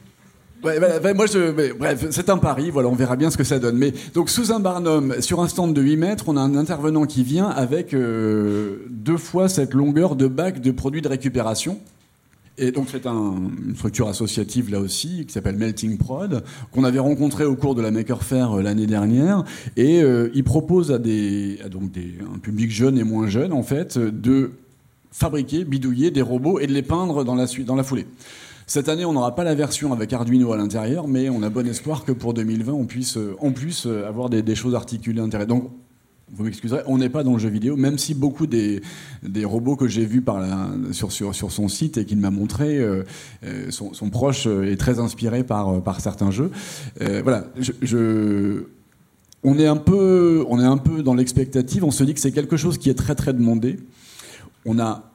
Speaker 4: Bref, c'est un pari, voilà, on verra bien ce que ça donne. Mais donc sous un barnum, sur un stand de 8 mètres, on a un intervenant qui vient avec 2 fois cette longueur de bac de produits de récupération. Et donc c'est une structure associative là aussi qui s'appelle Melting Prod, qu'on avait rencontré au cours de la Maker Faire l'année dernière, et il propose à un public jeune et moins jeune en fait de fabriquer, bidouiller des robots et de les peindre dans la foulée. Cette année, on n'aura pas la version avec Arduino à l'intérieur, mais on a bon espoir que pour 2020, on puisse en plus avoir des choses articulées intéressantes. Donc, vous m'excuserez, on n'est pas dans le jeu vidéo, même si beaucoup des robots que j'ai vus sur son site et qu'il m'a montré sont proches et très inspirés par certains jeux. Voilà, on est un peu dans l'expectative. On se dit que c'est quelque chose qui est très très demandé. On a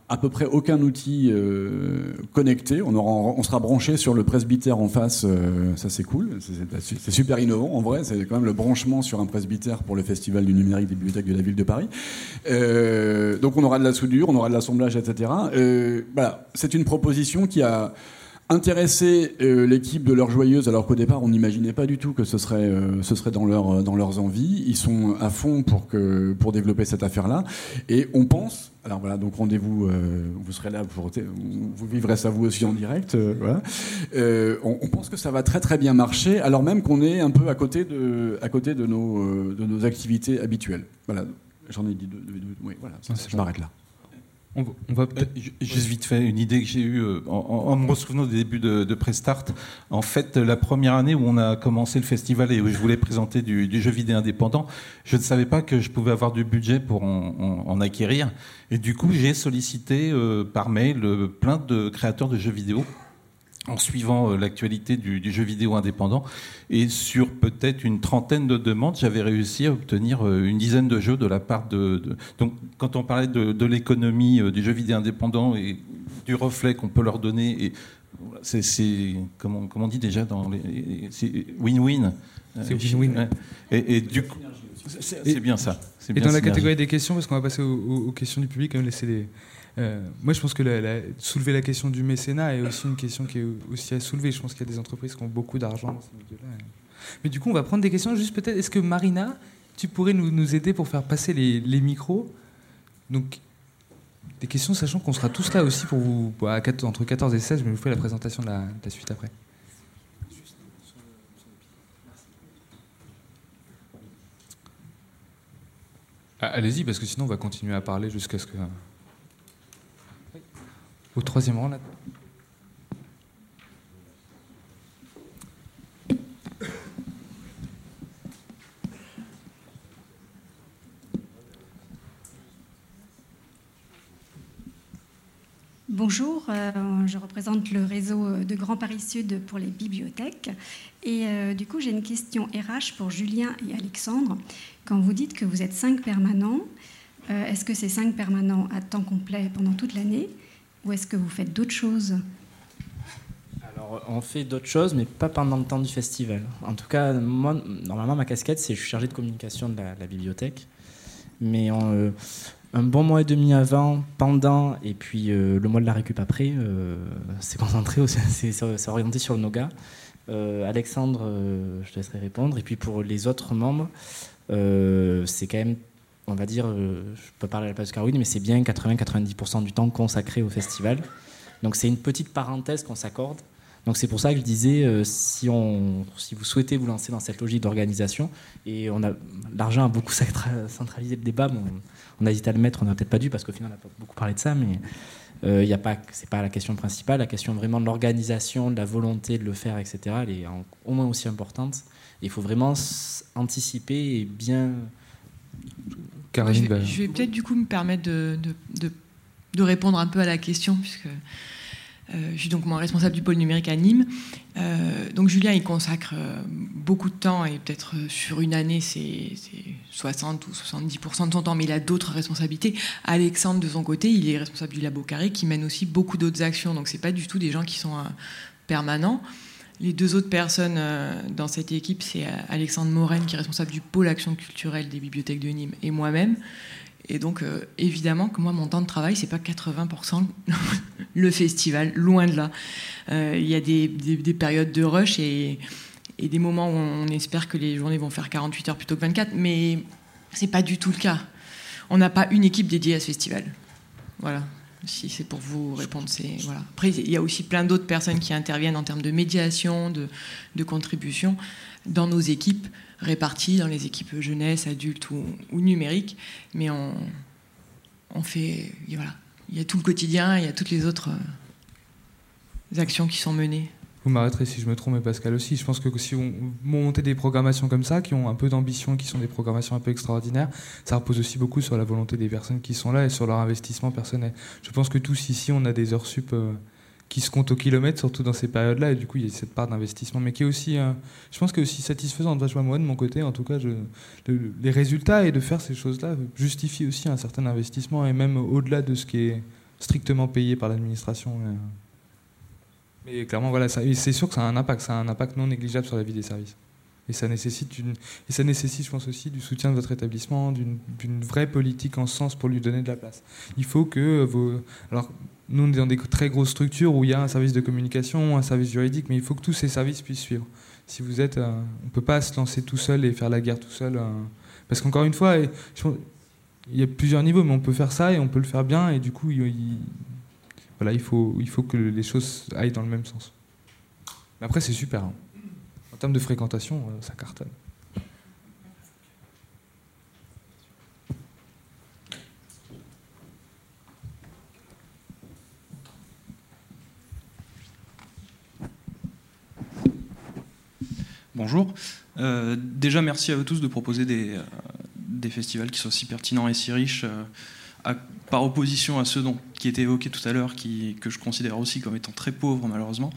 Speaker 4: à peu près aucun outil connecté. On sera branché sur le presbytère en face. Ça, c'est cool. C'est super innovant, en vrai. C'est quand même le branchement sur un presbytère pour le Festival du numérique des bibliothèques de la ville de Paris. Donc, on aura de la soudure, on aura de l'assemblage, etc. Voilà. C'est une proposition qui a intéressé l'équipe de l'heure joyeuse, alors qu'au départ, on n'imaginait pas du tout que ce serait dans leurs envies. Ils sont à fond pour développer cette affaire-là. Et on pense... Alors voilà, donc rendez-vous, vous serez là, vous vivrez ça vous aussi en direct. Voilà. On pense que ça va très très bien marcher, alors même qu'on est un peu à côté de nos activités habituelles. Voilà, j'en ai dit deux. Oui, voilà, je m'arrête là.
Speaker 6: On va juste vite fait une idée que j'ai eue en me souvenant des débuts de Prestart. En fait, la première année où on a commencé le festival et où je voulais présenter du jeu vidéo indépendant, je ne savais pas que je pouvais avoir du budget pour en acquérir. Et du coup, j'ai sollicité par mail plein de créateurs de jeux vidéo en suivant l'actualité du jeu vidéo indépendant. Et sur peut-être une trentaine de demandes, j'avais réussi à obtenir une dizaine de jeux de la part Donc, quand on parlait de l'économie du jeu vidéo indépendant et du reflet qu'on peut leur donner, et c'est comment on dit déjà c'est win-win.
Speaker 1: C'est win-win.
Speaker 6: Et du coup, c'est bien ça.
Speaker 1: Et dans la catégorie des questions, parce qu'on va passer aux questions du public, quand même laisser les... moi, je pense que soulever la question du mécénat est aussi une question qui est aussi à soulever. Je pense qu'il y a des entreprises qui ont beaucoup d'argent dans ce milieu-là. Mais du coup, on va prendre des questions. Juste peut-être, est-ce que Marina, tu pourrais nous aider pour faire passer les micros? Donc, des questions, sachant qu'on sera tous là aussi pour vous, entre 14 et 16, je vais vous faire la présentation de la suite après. Allez-y, parce que sinon, on va continuer à parler jusqu'à ce que... Au troisième rang, là.
Speaker 7: Bonjour, je représente le réseau de Grand Paris Sud pour les bibliothèques. Et du coup, j'ai une question RH pour Julien et Alexandre. Quand vous dites que vous êtes 5 permanents, est-ce que c'est 5 permanents à temps complet pendant toute l'année ? Ou est-ce que vous faites d'autres choses ?
Speaker 3: Alors, on fait d'autres choses, mais pas pendant le temps du festival. En tout cas, moi, normalement, ma casquette, c'est que je suis chargé de communication de la bibliothèque. Mais un bon mois et demi avant, pendant, et puis le mois de la récup après, c'est concentré, c'est orienté sur le Noga. Alexandre, je te laisserai répondre. Et puis pour les autres membres, c'est quand même... On va dire, je peux parler à la place de Caroline, mais c'est bien 80-90% du temps consacré au festival. Donc c'est une petite parenthèse qu'on s'accorde. Donc c'est pour ça que je disais, si vous souhaitez vous lancer dans cette logique d'organisation, et l'argent a beaucoup centralisé le débat, bon, on a hésité à le mettre, on n'a peut-être pas dû, parce qu'au final on n'a pas beaucoup parlé de ça, mais c'est pas la question principale. La question vraiment de l'organisation, de la volonté de le faire, etc., elle est au moins aussi importante. Il faut vraiment anticiper et bien...
Speaker 8: Je vais peut-être du coup me permettre de répondre un peu à la question, puisque je suis donc moi responsable du pôle numérique à Nîmes. Donc Julien, il consacre beaucoup de temps, et peut-être sur une année, c'est 60 ou 70% de son temps, mais il a d'autres responsabilités. Alexandre, de son côté, il est responsable du Labo Carré, qui mène aussi beaucoup d'autres actions. Donc c'est pas du tout des gens qui sont permanents. Les 2 autres personnes dans cette équipe, c'est Alexandre Morène, qui est responsable du pôle action culturelle des bibliothèques de Nîmes, et moi-même. Et donc, évidemment que moi, mon temps de travail, c'est pas 80% le festival, loin de là. Il y a des périodes de rush et des moments où on espère que les journées vont faire 48 heures plutôt que 24, mais c'est pas du tout le cas. On n'a pas une équipe dédiée à ce festival. Voilà. Si c'est pour vous répondre, c'est voilà. Après, il y a aussi plein d'autres personnes qui interviennent en termes de médiation, de contribution dans nos équipes, réparties dans les équipes jeunesse, adultes ou numériques. Mais on fait, voilà, il y a tout le quotidien, il y a toutes les autres actions qui sont menées.
Speaker 1: Vous m'arrêterez si je me trompe, mais Pascal aussi. Je pense que si on monte des programmations comme ça, qui ont un peu d'ambition, qui sont des programmations un peu extraordinaires, ça repose aussi beaucoup sur la volonté des personnes qui sont là et sur leur investissement personnel. Je pense que tous ici, on a des heures sup qui se comptent au kilomètre, surtout dans ces périodes-là, et du coup, il y a cette part d'investissement, mais qui est aussi, je pense, que aussi satisfaisante. Moi, de mon côté, en tout cas, les résultats et de faire ces choses-là justifient aussi un certain investissement, et même au-delà de ce qui est strictement payés par l'administration. Mais clairement, voilà, c'est sûr que ça a un impact non négligeable sur la vie des services. Et ça nécessite, je pense aussi, du soutien de votre établissement, d'une vraie politique en ce sens pour lui donner de la place. Il faut que alors, nous, on est dans des très grosses structures où il y a un service de communication, un service juridique, mais il faut que tous ces services puissent suivre. Si vous êtes, on ne peut pas se lancer tout seul et faire la guerre tout seul. Parce qu'encore une fois, il y a plusieurs niveaux, mais on peut faire ça et on peut le faire bien. Et du coup, voilà, il faut que les choses aillent dans le même sens. Mais après, c'est super. Hein. En termes de fréquentation, ça cartonne.
Speaker 9: Bonjour. Déjà, merci à vous tous de proposer des festivals qui sont si pertinents et si riches, par opposition à ceux qui étaient évoqués tout à l'heure, que je considère aussi comme étant très pauvres, malheureusement.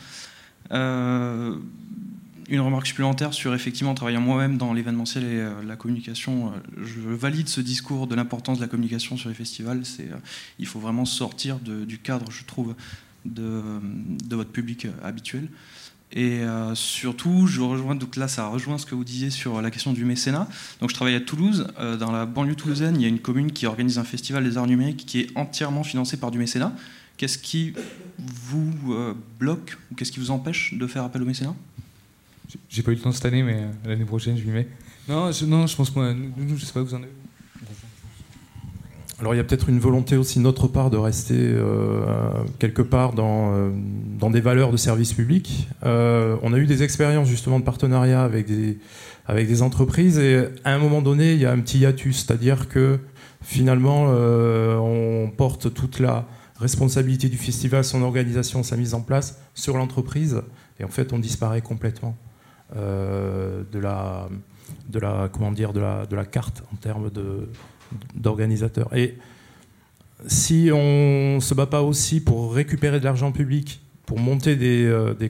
Speaker 9: Une remarque supplémentaire sur, effectivement, travaillant moi-même dans l'événementiel et la communication, je valide ce discours de l'importance de la communication sur les festivals. Il faut vraiment sortir du cadre, je trouve, de votre public habituel. Et surtout, donc là, ça rejoint ce que vous disiez sur la question du mécénat. Donc, je travaille à Toulouse. Dans la banlieue toulousaine, il y a une commune qui organise un festival des arts numériques qui est entièrement financé par du mécénat. Qu'est-ce qui vous bloque ou qu'est-ce qui vous empêche de faire appel au mécénat ?
Speaker 1: J'ai pas eu le temps cette année, mais l'année prochaine, je m'y mets. Non, je pense que nous, je sais pas où vous en avez.
Speaker 2: Alors il y a peut-être une volonté aussi de notre part de rester quelque part dans des valeurs de service public. On a eu des expériences justement de partenariat avec des entreprises et à un moment donné, il y a un petit hiatus, c'est-à-dire que finalement, on porte toute la responsabilité du festival, son organisation, sa mise en place sur l'entreprise et en fait, on disparaît complètement de la carte en termes d'organisateurs. Et si on ne se bat pas aussi pour récupérer de l'argent public, pour monter des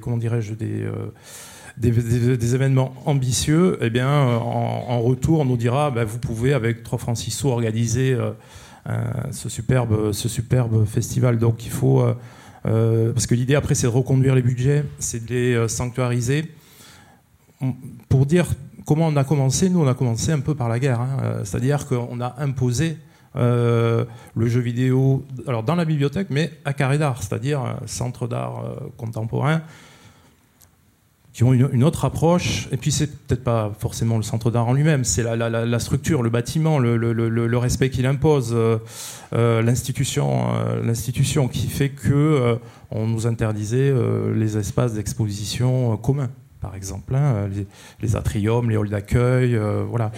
Speaker 2: événements ambitieux, eh bien, en retour, on nous dira vous pouvez, avec 3 francs 6 sous, organiser ce superbe festival. Donc il faut... parce que l'idée, après, c'est de reconduire les budgets, c'est de les sanctuariser. Pour dire comment on a commencé, nous on a commencé un peu par la guerre, c'est-à-dire qu'on a imposé le jeu vidéo alors dans la bibliothèque, mais à Carré d'Art, c'est-à-dire un centre d'art contemporain qui ont une autre approche. Et puis c'est peut-être pas forcément le centre d'art en lui-même, c'est la structure, le bâtiment, le respect qu'il impose, l'institution qui fait que on nous interdisait les espaces d'exposition communs. Par exemple, les atriums, les halls d'accueil, voilà.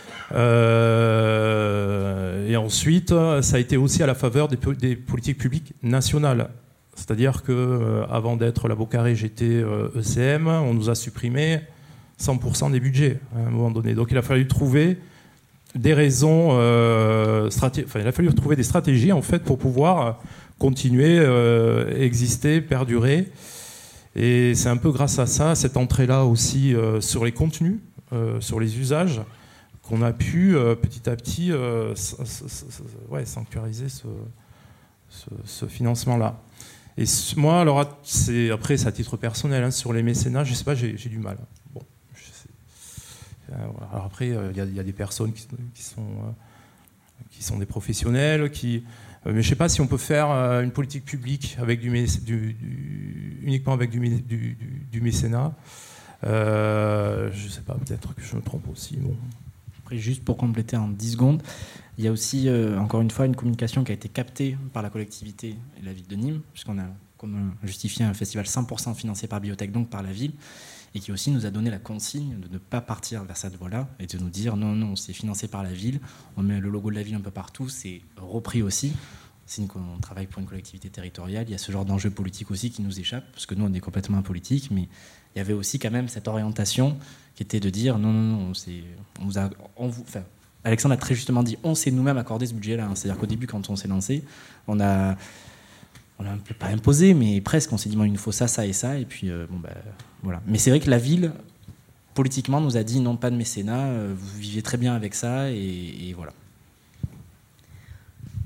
Speaker 2: Et ensuite, ça a été aussi à la faveur des politiques publiques nationales. C'est-à-dire qu'avant d'être la Beaucarré, j'étais ECM, on nous a supprimé 100% des budgets à un moment donné. Donc il a fallu trouver des raisons, il a fallu trouver des stratégies en fait pour pouvoir continuer, exister, perdurer. Et c'est un peu grâce à ça, cette entrée-là aussi sur les contenus, sur les usages, qu'on a pu petit à petit sanctuariser ce financement-là. Et moi, alors après, c'est à titre personnel, sur les mécénats, je sais pas, j'ai du mal. Bon, je sais. Alors après, il y a des personnes qui sont des professionnels, mais je sais pas si on peut faire une politique publique avec uniquement avec du mécénat. Je sais pas, peut-être que je me trompe aussi. Bon.
Speaker 3: Après, juste pour compléter en 10 secondes, il y a aussi, encore une fois, une communication qui a été captée par la collectivité et la ville de Nîmes, puisqu'on a justifié un festival 100% financé par Bibliothèque, donc par la ville, et qui aussi nous a donné la consigne de ne pas partir vers cette voie-là et de nous dire non, c'est financé par la ville, on met le logo de la ville un peu partout, c'est repris aussi. On travaille pour une collectivité territoriale, il y a ce genre d'enjeu politique aussi qui nous échappe, parce que nous on est complètement apolitique, mais il y avait aussi quand même cette orientation qui était de dire non, Alexandre a très justement dit on s'est nous-mêmes accordé ce budget-là, c'est-à-dire qu'au début quand on s'est lancé, on a un peu pas imposé, mais presque, on s'est dit il nous faut ça et ça, et puis voilà. Mais c'est vrai que la ville, politiquement, nous a dit non, pas de mécénat, vous vivez très bien avec ça, et voilà.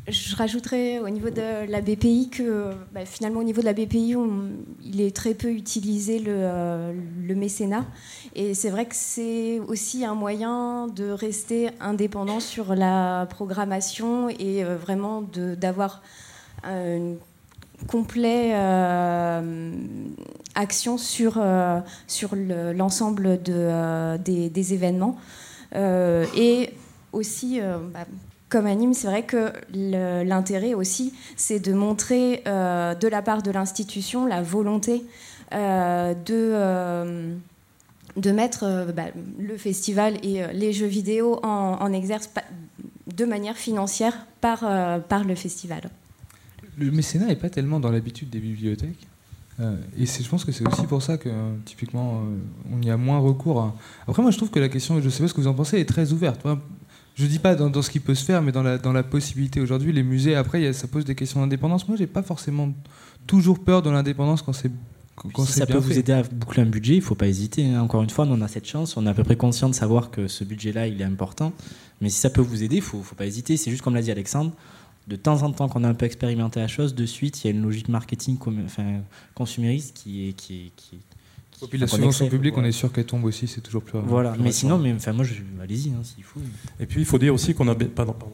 Speaker 5: Je rajouterais au niveau de la BPI que finalement au niveau de la BPI, il est très peu utilisé le mécénat. Et c'est vrai que c'est aussi un moyen de rester indépendant sur la programmation et vraiment d'avoir une complète action sur l'ensemble des événements. Et aussi... comme à Nîmes, c'est vrai que l'intérêt aussi, c'est de montrer de la part de l'institution la volonté de mettre le festival et les jeux vidéo en exerce de manière financière par le festival.
Speaker 1: Le mécénat n'est pas tellement dans l'habitude des bibliothèques. Et je pense que c'est aussi pour ça que, typiquement, on y a moins recours. Après, moi, je trouve que la question, je ne sais pas ce que vous en pensez, est très ouverte. Je ne dis pas dans ce qui peut se faire, mais dans la possibilité aujourd'hui. Les musées, après, ça pose des questions d'indépendance. Moi, je n'ai pas forcément toujours peur de l'indépendance quand c'est
Speaker 3: si ça peut vous aider à boucler un budget, il ne faut pas hésiter. Encore une fois, nous, on a cette chance. On est à peu près conscient de savoir que ce budget-là, il est important. Mais si ça peut vous aider, il ne faut pas hésiter. C'est juste comme l'a dit Alexandre. De temps en temps, qu'on a un peu expérimenté la chose, de suite, il y a une logique marketing consumériste qui est
Speaker 1: et puis la subvention publique, on est sûr qu'elle tombe aussi, c'est toujours plus...
Speaker 3: Voilà, plus mais sinon, allez-y, s'il faut.
Speaker 2: Et puis, il faut dire aussi qu'on a...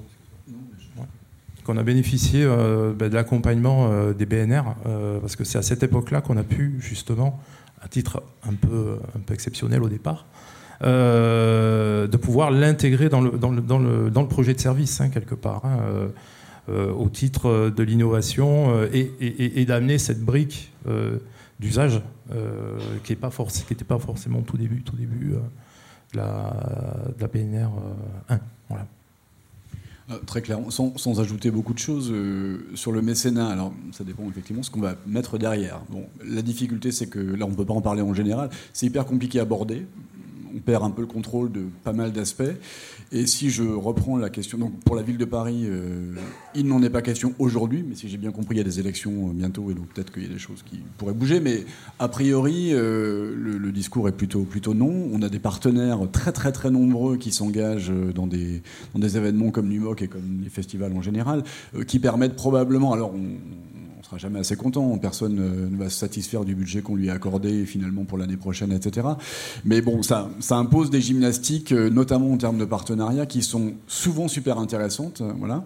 Speaker 2: qu'on a bénéficié de l'accompagnement des BNR, parce que c'est à cette époque-là qu'on a pu, justement, à titre un peu exceptionnel au départ, de pouvoir l'intégrer dans le projet de service, quelque part, au titre de l'innovation, et d'amener cette brique d'usage qui n'était pas forcément au tout début de la BNR 1. Voilà.
Speaker 4: Très clairement, sans ajouter beaucoup de choses sur le mécénat. Alors, ça dépend effectivement de ce qu'on va mettre derrière. Bon, la difficulté, c'est que là, on ne peut pas en parler en général. C'est hyper compliqué à aborder. On perd un peu le contrôle de pas mal d'aspects. Et si je reprends la question, donc pour la ville de Paris, il n'en est pas question aujourd'hui, mais si j'ai bien compris, il y a des élections bientôt, et donc peut-être qu'il y a des choses qui pourraient bouger. Mais a priori, le discours est plutôt non. On a des partenaires très très très nombreux qui s'engagent dans des événements comme Numoc et comme les festivals en général, qui permettent probablement... Alors on sera jamais assez content, personne ne va se satisfaire du budget qu'on lui a accordé finalement pour l'année prochaine, etc. Mais bon, ça impose des gymnastiques, notamment en termes de partenariat, qui sont souvent super intéressantes. Voilà.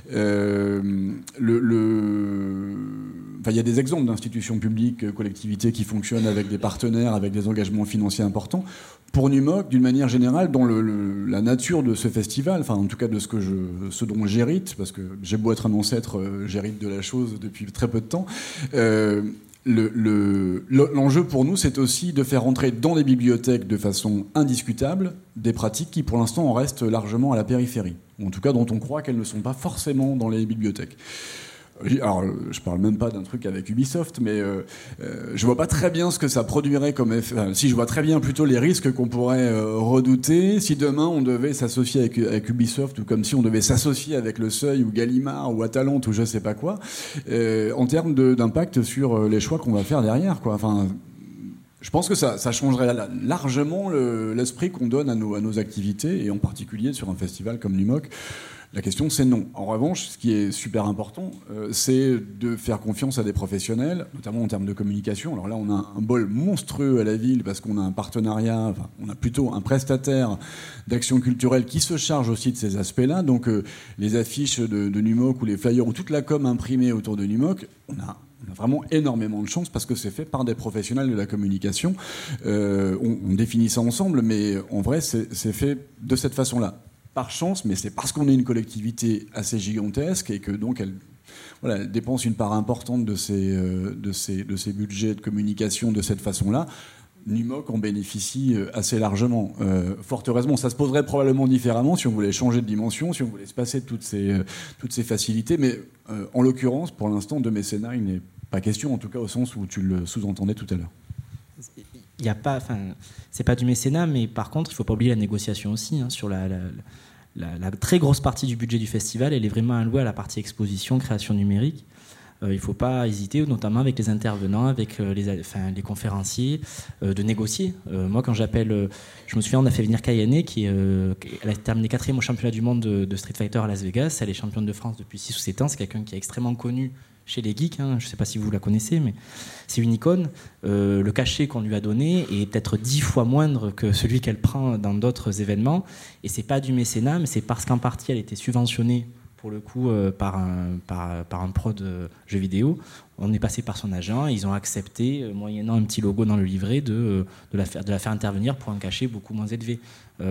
Speaker 4: Il y a des exemples d'institutions publiques, collectivités qui fonctionnent avec des partenaires, avec des engagements financiers importants. Pour Numoc, d'une manière générale, dans la nature de ce festival, enfin en tout cas de ce dont j'hérite, parce que j'ai beau être un ancêtre, j'hérite de la chose depuis très peu de temps. L'enjeu pour nous, c'est aussi de faire entrer dans les bibliothèques de façon indiscutable des pratiques qui, pour l'instant, en restent largement à la périphérie, ou en tout cas dont on croit qu'elles ne sont pas forcément dans les bibliothèques. Alors, je parle même pas d'un truc avec Ubisoft, mais je vois pas très bien ce que ça produirait comme effet. Enfin, si, je vois très bien plutôt les risques qu'on pourrait redouter si demain on devait s'associer avec Ubisoft, ou comme si on devait s'associer avec Le Seuil ou Gallimard ou Atalante ou je sais pas quoi, en termes d'impact sur les choix qu'on va faire derrière, quoi. Enfin, je pense que ça changerait largement l'esprit qu'on donne à nos activités, et en particulier sur un festival comme Numoc. La question, c'est non. En revanche, ce qui est super important, c'est de faire confiance à des professionnels, notamment en termes de communication. Alors là, on a un bol monstrueux à la ville, parce qu'on a un partenariat, enfin, on a plutôt un prestataire d'action culturelle qui se charge aussi de ces aspects-là. Donc, les affiches de Numoc ou les flyers ou toute la com imprimée autour de Numoc, on a vraiment énormément de chance, parce que c'est fait par des professionnels de la communication. On définit ça ensemble, mais en vrai, c'est fait de cette façon-là. Par chance, mais c'est parce qu'on est une collectivité assez gigantesque et que donc elle dépense une part importante de ses budgets de communication de cette façon-là. Numoc en bénéficie assez largement. Fort heureusement, ça se poserait probablement différemment si on voulait changer de dimension, si on voulait se passer de toutes ces facilités, mais en l'occurrence, pour l'instant, de mécénat, il n'est pas question, en tout cas au sens où tu le sous-entendais tout à l'heure.
Speaker 3: Il y a pas, c'est pas du mécénat, mais par contre, il ne faut pas oublier la négociation aussi, sur la très grosse partie du budget du festival. Elle est vraiment allouée à la partie exposition, création numérique. il ne faut pas hésiter, notamment avec les intervenants, avec les conférenciers, de négocier. Moi, quand j'appelle, je me souviens, on a fait venir Kayane, elle a terminé 4e au championnat du monde de Street Fighter à Las Vegas. Elle est championne de France depuis 6 ou 7 ans. C'est quelqu'un qui est extrêmement connu chez les geeks. Je ne sais pas si vous la connaissez, mais c'est une icône. Le cachet qu'on lui a donné est peut-être 10 fois moindre que celui qu'elle prend dans d'autres événements. Et ce n'est pas du mécénat, mais c'est parce qu'en partie, elle était subventionnée pour le coup par un pro de jeux vidéo. On est passé par son agent, ils ont accepté, moyennant un petit logo dans le livret, de la faire intervenir pour un cachet beaucoup moins élevé.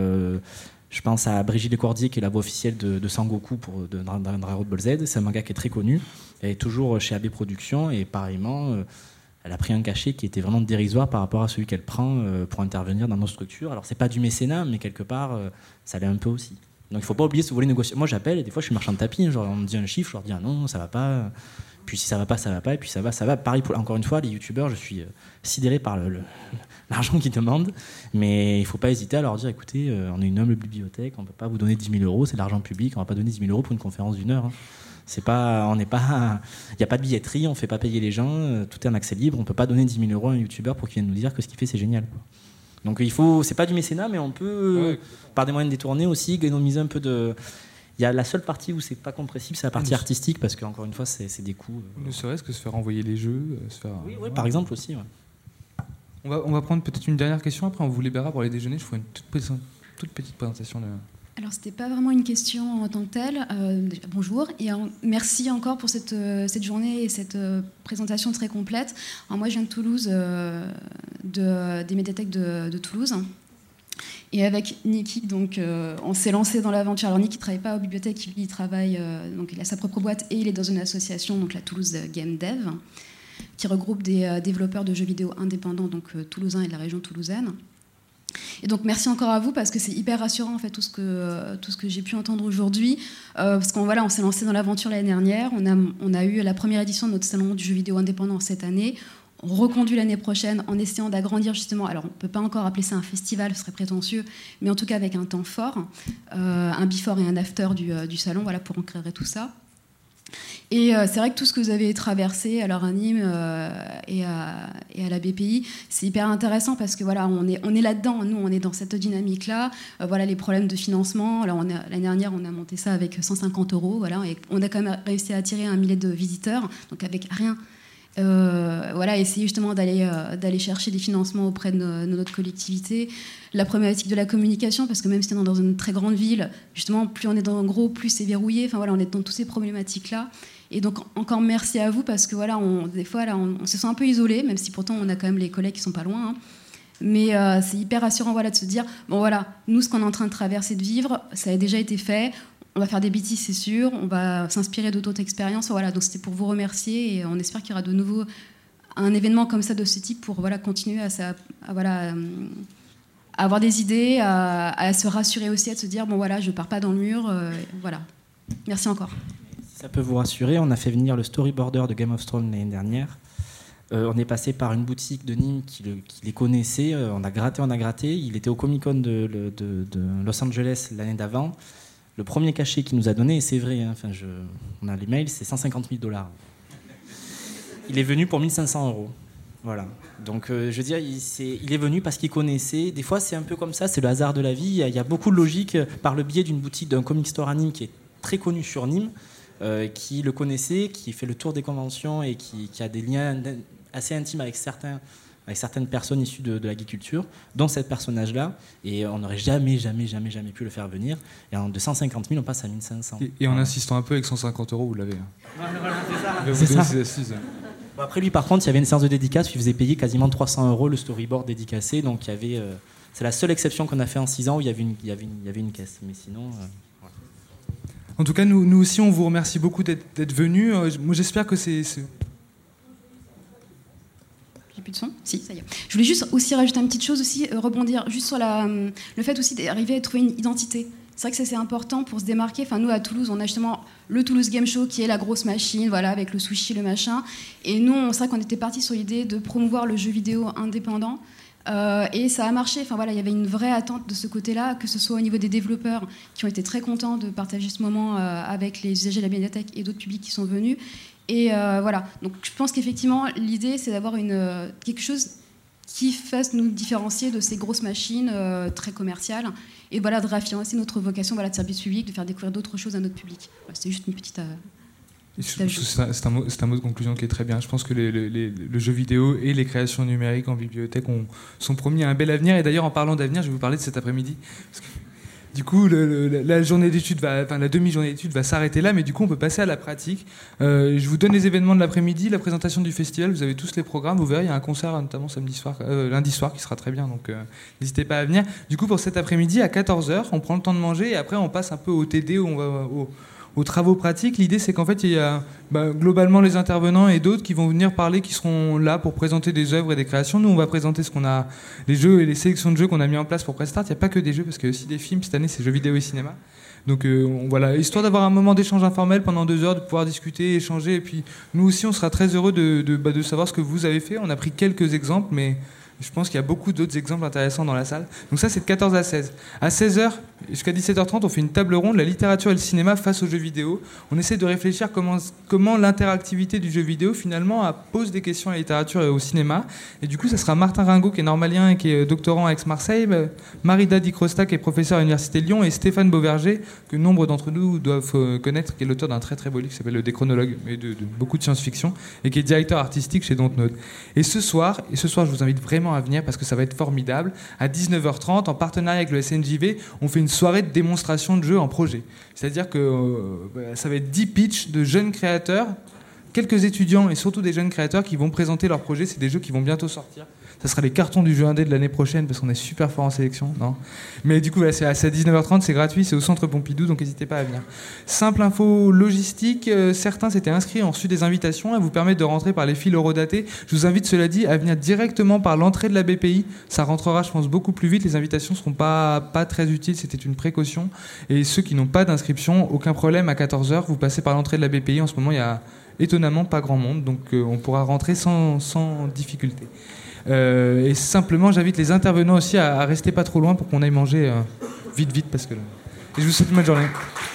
Speaker 3: Je pense à Brigitte Lecordier, qui est la voix officielle de Sangoku dans Dragon Ball Z. C'est un manga qui est très connu. Elle est toujours chez AB Productions et pareillement, elle a pris un cachet qui était vraiment dérisoire par rapport à celui qu'elle prend pour intervenir dans nos structures. Alors c'est pas du mécénat, mais quelque part, ça l'est un peu aussi. Donc il ne faut pas oublier ce volet négociation. Moi j'appelle et des fois je suis marchand de tapis, genre on me dit un chiffre, je leur dis ah non, ça va pas. Puis si ça va pas, ça va pas. Et puis ça va. Pareil, encore une fois, les youtubeurs, je suis sidéré par l'argent qu'ils demandent. Mais il ne faut pas hésiter à leur dire écoutez, on est une humble bibliothèque, on ne peut pas vous donner 10 000 euros, c'est de l'argent public, on ne va pas donner 10 000 euros pour une conférence d'1 heure. Il n'y a pas de billetterie, on ne fait pas payer les gens, tout est en accès libre, on ne peut pas donner 10 000 euros à un youtubeur pour qu'il vienne nous dire que ce qu'il fait c'est génial, quoi. Donc c'est pas du mécénat, mais on peut, par des moyens détournés aussi, économiser un peu de... Il y a la seule partie où c'est pas compressible, c'est la partie artistique, parce qu'encore une fois, c'est des coûts.
Speaker 1: Ne serait-ce que se faire envoyer les jeux,
Speaker 3: Oui, par exemple aussi. Ouais.
Speaker 1: On va prendre peut-être une dernière question, après on vous libérera pour aller déjeuner, je ferai une toute petite présentation.
Speaker 10: Alors, c'était pas vraiment une question en tant que telle. Bonjour et merci encore pour cette journée et cette présentation très complète. Alors, moi, je viens de Toulouse, des médiathèques de Toulouse. Et avec Niki, donc, on s'est lancé dans l'aventure. Alors, Niki ne travaille pas aux bibliothèques, il travaille, donc il a sa propre boîte et il est dans une association, donc la Toulouse Game Dev, qui regroupe des développeurs de jeux vidéo indépendants, donc toulousains et de la région toulousaine. Et donc merci encore à vous parce que c'est hyper rassurant en fait tout ce que j'ai pu entendre aujourd'hui parce on s'est lancé dans l'aventure l'année dernière, on a eu la première édition de notre salon du jeu vidéo indépendant cette année, on reconduit l'année prochaine en essayant d'agrandir justement, alors on ne peut pas encore appeler ça un festival, ce serait prétentieux, mais en tout cas avec un temps fort, un before et un after du salon, voilà, pour encadrer tout ça. Et c'est vrai que tout ce que vous avez traversé alors à Nîmes et à la BPI, c'est hyper intéressant parce que voilà, on est là-dedans, nous on est dans cette dynamique-là. Voilà les problèmes de financement. Alors l'année dernière, on a monté ça avec 150 €, voilà, et on a quand même réussi à attirer 1 millier de visiteurs, donc avec rien. Voilà, essayer justement d'aller chercher des financements auprès de notre collectivité. La problématique de la communication, parce que même si on est dans une très grande ville, justement, plus on est dans un gros, plus c'est verrouillé. Enfin voilà, on est dans toutes ces problématiques-là. Et donc encore merci à vous, parce que voilà, des fois là, on se sent un peu isolé, même si pourtant on a quand même les collègues qui sont pas loin. Hein. Mais c'est hyper rassurant, voilà, de se dire bon voilà, nous ce qu'on est en train de traverser, de vivre, ça a déjà été fait. On va faire des bêtises, c'est sûr. On va s'inspirer d'autres expériences. Voilà, donc c'était pour vous remercier et on espère qu'il y aura de nouveau un événement comme ça de ce type pour voilà, continuer à avoir des idées, à se rassurer aussi, à se dire bon voilà, je pars pas dans le mur. Voilà. Merci encore.
Speaker 3: Si ça peut vous rassurer, on a fait venir le storyboarder de Game of Thrones l'année dernière. On est passé par une boutique de Nîmes qui les connaissait. On a gratté. Il était au Comic-Con de Los Angeles l'année d'avant. Le premier cachet qu'il nous a donné, et c'est vrai, hein, on a les mails, c'est 150 000 $. Il est venu pour 1 500 €. Voilà. Donc, je veux dire, il est venu parce qu'il connaissait. Des fois, c'est un peu comme ça, c'est le hasard de la vie. Il y a beaucoup de logique par le biais d'une boutique, d'un comic store à Nîmes qui est très connu sur Nîmes, qui le connaissait, qui fait le tour des conventions et qui a des liens assez intimes avec certaines personnes issues de l'agriculture, dont ce personnage-là, et on n'aurait jamais pu le faire venir. Et de 150 000, on passe à 1 500.
Speaker 1: Et en insistant un peu avec 150 €, vous l'avez.
Speaker 3: Voilà, c'est ça. Bon, après lui, par contre, il y avait une séance de dédicace, il faisait payer quasiment 300 € le storyboard dédicacé, donc il y avait, c'est la seule exception qu'on a fait en 6 ans où il y avait une caisse. Mais sinon... Voilà.
Speaker 1: En tout cas, nous aussi, on vous remercie beaucoup d'être venus. Moi, j'espère que c'est...
Speaker 10: J'ai plus de son ? Si, ça y est. Je voulais juste aussi rajouter une petite chose, aussi, rebondir juste sur le fait aussi d'arriver à trouver une identité. C'est vrai que ça, c'est important pour se démarquer. Enfin, nous, à Toulouse, on a justement le Toulouse Game Show qui est la grosse machine, voilà, avec le sushi, le machin. Et nous, c'est vrai qu'on était partis sur l'idée de promouvoir le jeu vidéo indépendant. Et ça a marché. Enfin, voilà, il y avait une vraie attente de ce côté-là, que ce soit au niveau des développeurs qui ont été très contents de partager ce moment avec les usagers de la médiathèque et d'autres publics qui sont venus. Et voilà. Donc je pense qu'effectivement, l'idée, c'est d'avoir quelque chose qui fasse nous différencier de ces grosses machines très commerciales. Et voilà, de réaffirmer aussi notre vocation de service public, de faire découvrir d'autres choses à notre public. Voilà, c'est juste une petite...
Speaker 1: C'est un mot de conclusion qui est très bien. Je pense que le jeu vidéo et les créations numériques en bibliothèque sont promis à un bel avenir. Et d'ailleurs, en parlant d'avenir, je vais vous parler de cet après-midi. Parce que, du coup, la journée d'études la demi-journée d'études va s'arrêter là, mais du coup, on peut passer à la pratique. Je vous donne les événements de l'après-midi, la présentation du festival. Vous avez tous les programmes. Vous verrez, il y a un concert notamment lundi soir qui sera très bien. Donc, n'hésitez pas à venir. Du coup, pour cet après-midi, à 14h, on prend le temps de manger et après, on passe un peu au TD où on va aux travaux pratiques. L'idée, c'est qu'en fait, il y a globalement les intervenants et d'autres qui vont venir parler, qui seront là pour présenter des œuvres et des créations. Nous, on va présenter les jeux et les sélections de jeux qu'on a mis en place pour Prestart. Il n'y a pas que des jeux, parce qu'il y a aussi des films. Cette année, c'est jeux vidéo et cinéma. Donc voilà, histoire d'avoir un moment d'échange informel pendant 2 heures, de pouvoir discuter, échanger. Et puis, nous aussi, on sera très heureux de savoir ce que vous avez fait. On a pris quelques exemples, mais je pense qu'il y a beaucoup d'autres exemples intéressants dans la salle. Donc ça, c'est de 14 à 16. À 16h, jusqu'à 17h30, on fait une table ronde, la littérature et le cinéma face aux jeux vidéo. On essaie de réfléchir comment l'interactivité du jeu vidéo, finalement, pose des questions à la littérature et au cinéma. Et du coup, ça sera Martin Ringot, qui est normalien et qui est doctorant à Aix-Marseille, Marida Di Crosta, qui est professeur à l'Université de Lyon, et Stéphane Beauverger, que nombre d'entre nous doivent connaître, qui est l'auteur d'un très très beau livre qui s'appelle Le Déchronologue, et de beaucoup de science-fiction, et qui est directeur artistique chez Dontnod. Et ce soir, je vous invite vraiment à venir parce que ça va être formidable. À 19h30, en partenariat avec le SNJV, on fait une soirée de démonstration de jeux en projet. C'est-à-dire que ça va être 10 pitchs de jeunes créateurs, quelques étudiants et surtout des jeunes créateurs qui vont présenter leurs projets. C'est des jeux qui vont bientôt sortir. Ça sera les cartons du jeu indé de l'année prochaine parce qu'on est super fort en sélection. Non, mais du coup, c'est à 19h30, c'est gratuit, c'est au centre Pompidou, donc n'hésitez pas à venir. Simple info logistique, certains s'étaient inscrits, ont reçu des invitations à vous permettre de rentrer par les fils horodatés. Je vous invite, cela dit, à venir directement par l'entrée de la BPI. Ça rentrera, je pense, beaucoup plus vite. Les invitations ne seront pas très utiles, c'était une précaution. Et ceux qui n'ont pas d'inscription, aucun problème, à 14h, vous passez par l'entrée de la BPI. En ce moment, il y a étonnamment pas grand monde, donc on pourra rentrer sans difficulté. Et simplement, j'invite les intervenants aussi à rester pas trop loin pour qu'on aille manger vite parce que... Et je vous souhaite une bonne journée.